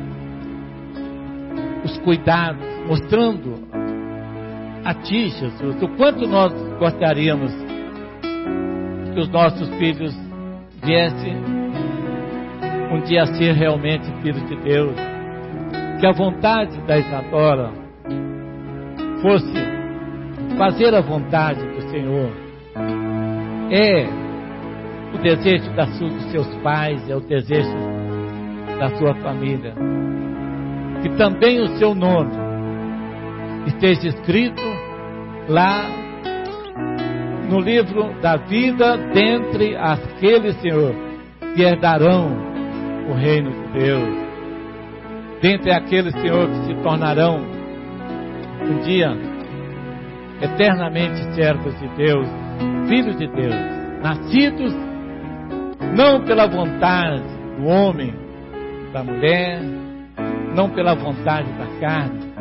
os cuidados, mostrando a Ti, Jesus, o quanto nós gostaríamos que os nossos filhos viessem um dia a ser realmente filhos de Deus, que a vontade da Isadora fosse fazer a vontade do Senhor. É o desejo da sua, dos seus pais, é o desejo da sua família, que também o seu nome esteja escrito lá no livro da vida, dentre aqueles, Senhor, que herdarão o reino de Deus, dentre aqueles, Senhor, que se tornarão um dia eternamente servos de Deus, filhos de Deus, nascidos não pela vontade do homem, da mulher, não pela vontade da carne,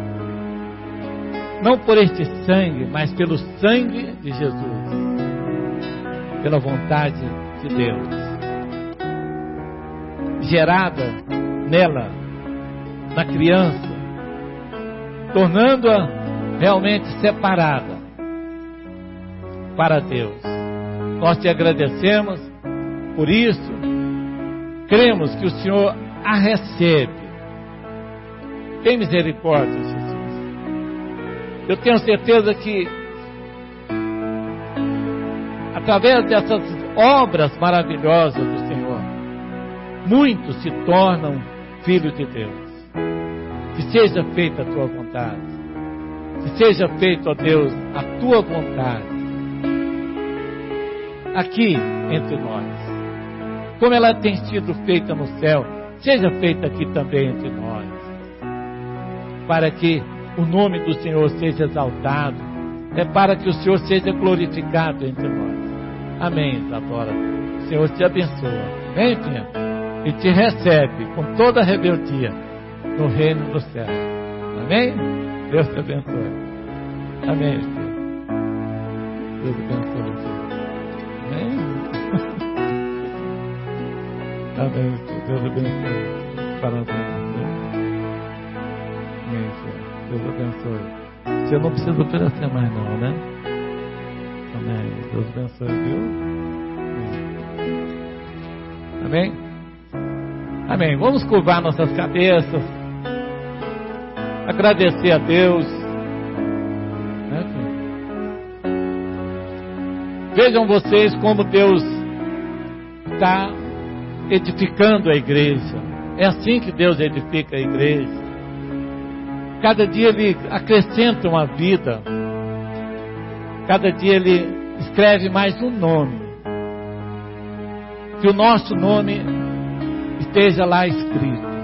não por este sangue, mas pelo sangue de Jesus, pela vontade de Deus, gerada nela, na criança, tornando-a realmente separada para Deus. Nós te agradecemos por isso, cremos que o Senhor a recebe. Tem misericórdia, Jesus. Eu tenho certeza que através dessas obras maravilhosas do Senhor, muitos se tornam filhos de Deus. Que seja feita a tua vontade. Que seja feita, ó Deus, a tua vontade. Aqui entre nós. Como ela tem sido feita no céu, seja feita aqui também entre nós. Para que o nome do Senhor seja exaltado. É para que o Senhor seja glorificado entre nós. Amém, Isadora. O Senhor te abençoa. Amém, filha? E te recebe com toda a rebeldia no reino do céu. Amém? Deus te abençoe. Amém, filho. Deus te abençoe, filho. Amém? Amém, filho. Deus te abençoe. Parabéns. Amém, filho. Deus te abençoe. Você não precisa oferecer mais não, né? Amém. Deus te abençoe, viu? Amém? Amém. Vamos curvar nossas cabeças. Agradecer a Deus. Né? Vejam vocês como Deus está edificando a igreja. É assim que Deus edifica a igreja. Cada dia Ele acrescenta uma vida. Cada dia Ele escreve mais um nome. Que o nosso nome esteja lá escrito.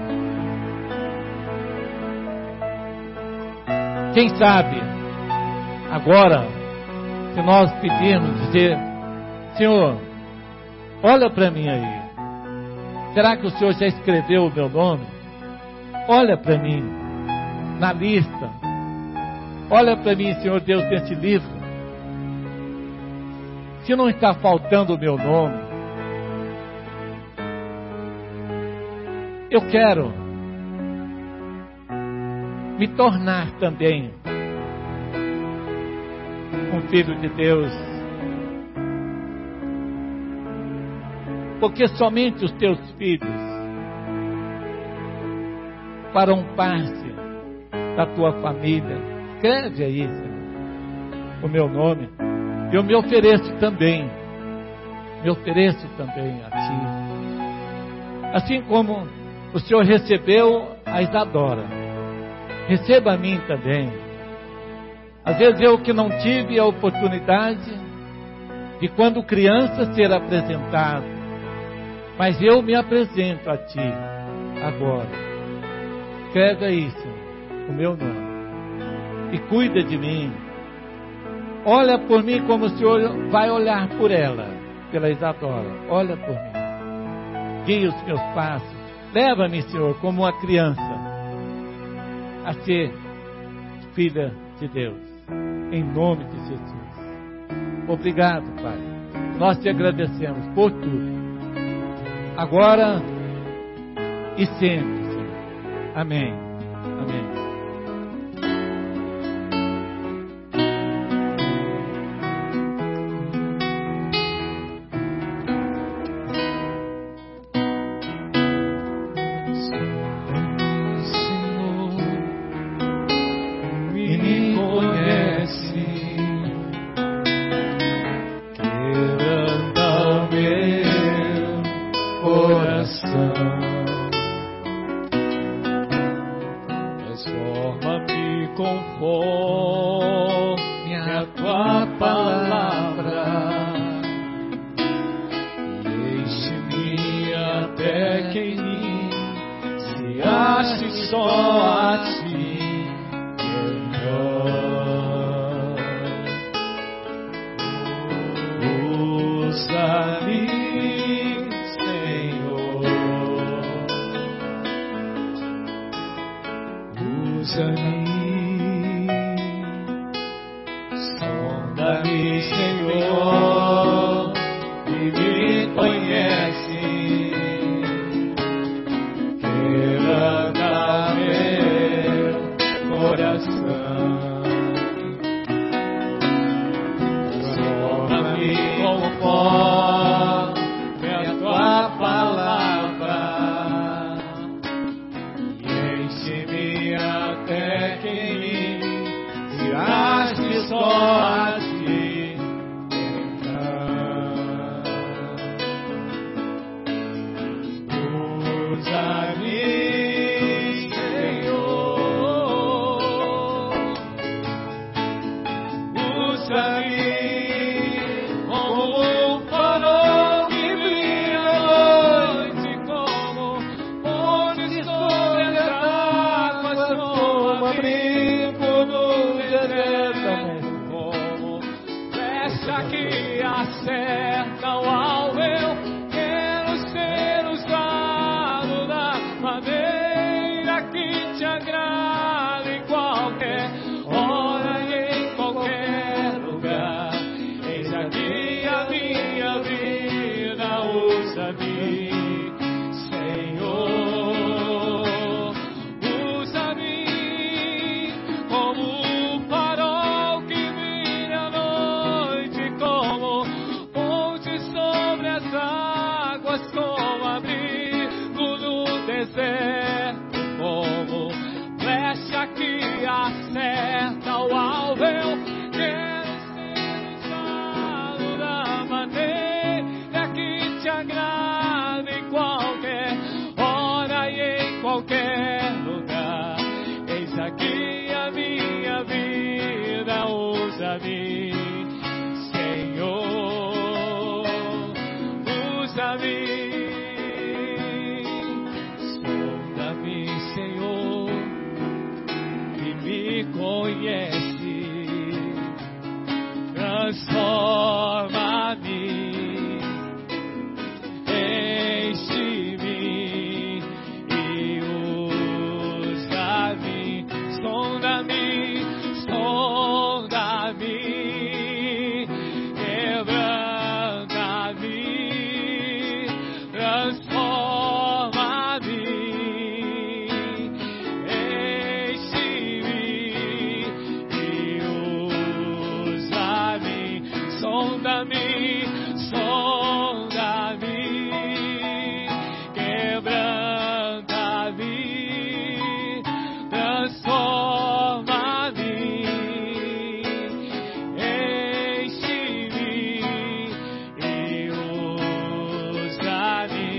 Quem sabe, agora, se nós pedirmos, dizer, Senhor, olha para mim aí. Será que o Senhor já escreveu o meu nome? Olha para mim, na lista. Olha para mim, Senhor Deus, desse livro. Se não está faltando o meu nome, eu quero me tornar também um filho de Deus, porque somente os teus filhos farão parte da tua família. Escreve aí, Senhor, o meu nome. Eu me ofereço também, me ofereço também a Ti, assim como o Senhor recebeu a Isadora, receba a mim também. Às vezes eu que não tive a oportunidade de quando criança ser apresentado, mas eu me apresento a Ti agora. Escreve aí, Senhor, o meu nome e cuida de mim. Olha por mim como o Senhor vai olhar por ela, pela Isadora. Olha por mim, guia os meus passos. Leva-me, Senhor, como uma criança a ser filha de Deus, em nome de Jesus. Obrigado, Pai. Nós te agradecemos por tudo, agora e sempre, Senhor. Amém. Amém. usa-me como um farol que brilha à noite, como ponte sobre as águas, como abrigo no deserto, como flecha que acerta o alvo. Eu quero ser usado da maneira que te agrada, em qualquer hora e em qualquer lugar. Eis aqui a minha vida, usa-me, Senhor. Usa-me como um farol que brilha à noite, como ponte sobre as águas, como abrigo no deserto, como flecha que acerta o alvo. Eu quero ser usado da maneira que te agrada, em qualquer hora e em qualquer lugar. Eis aqui a minha vida, usa-me, Senhor. Usa-me, sonda-me, Senhor, e me conhece, transforma-me, enche-me e usa-me, sonda-me, sonda-me, quebranta-me, transforma-me, enche-me e usa-me, sonda-me, sonda-me, quebranta-me, transforma-me, enche-me e usa-me,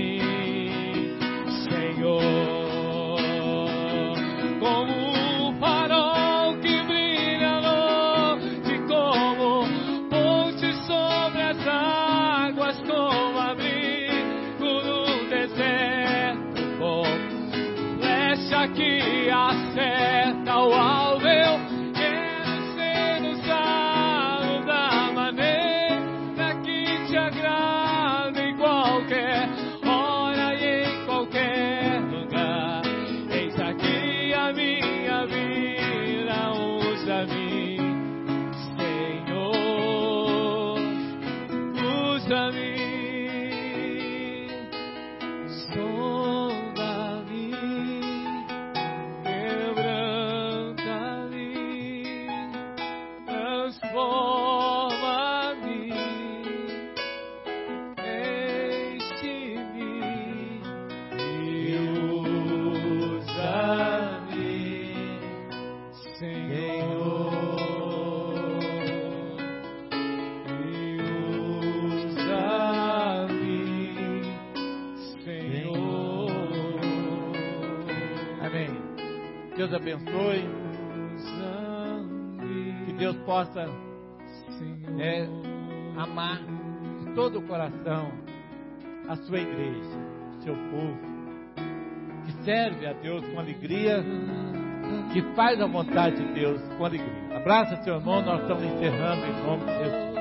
Senhor. Como um farol que brilha à noite, como ponte sobre as águas, como abrigo no deserto, como flecha que acerta o alvo. Eu quero ser usado da maneira que te agrada, em qualquer hora e em qualquer lugar. Eis aqui a minha vida, usa-me, Senhor. Usa-me, sonda-me, quebranta-me, transforma-me, enche-me e usa-me, Senhor. E usa-me, Senhor. Amém. Deus abençoe. Que Deus possa é, amar de todo o coração a sua igreja, o seu povo, que serve a Deus com alegria, que faz a vontade de Deus com alegria. Abraça seu irmão, nós estamos encerrando em nome de Jesus.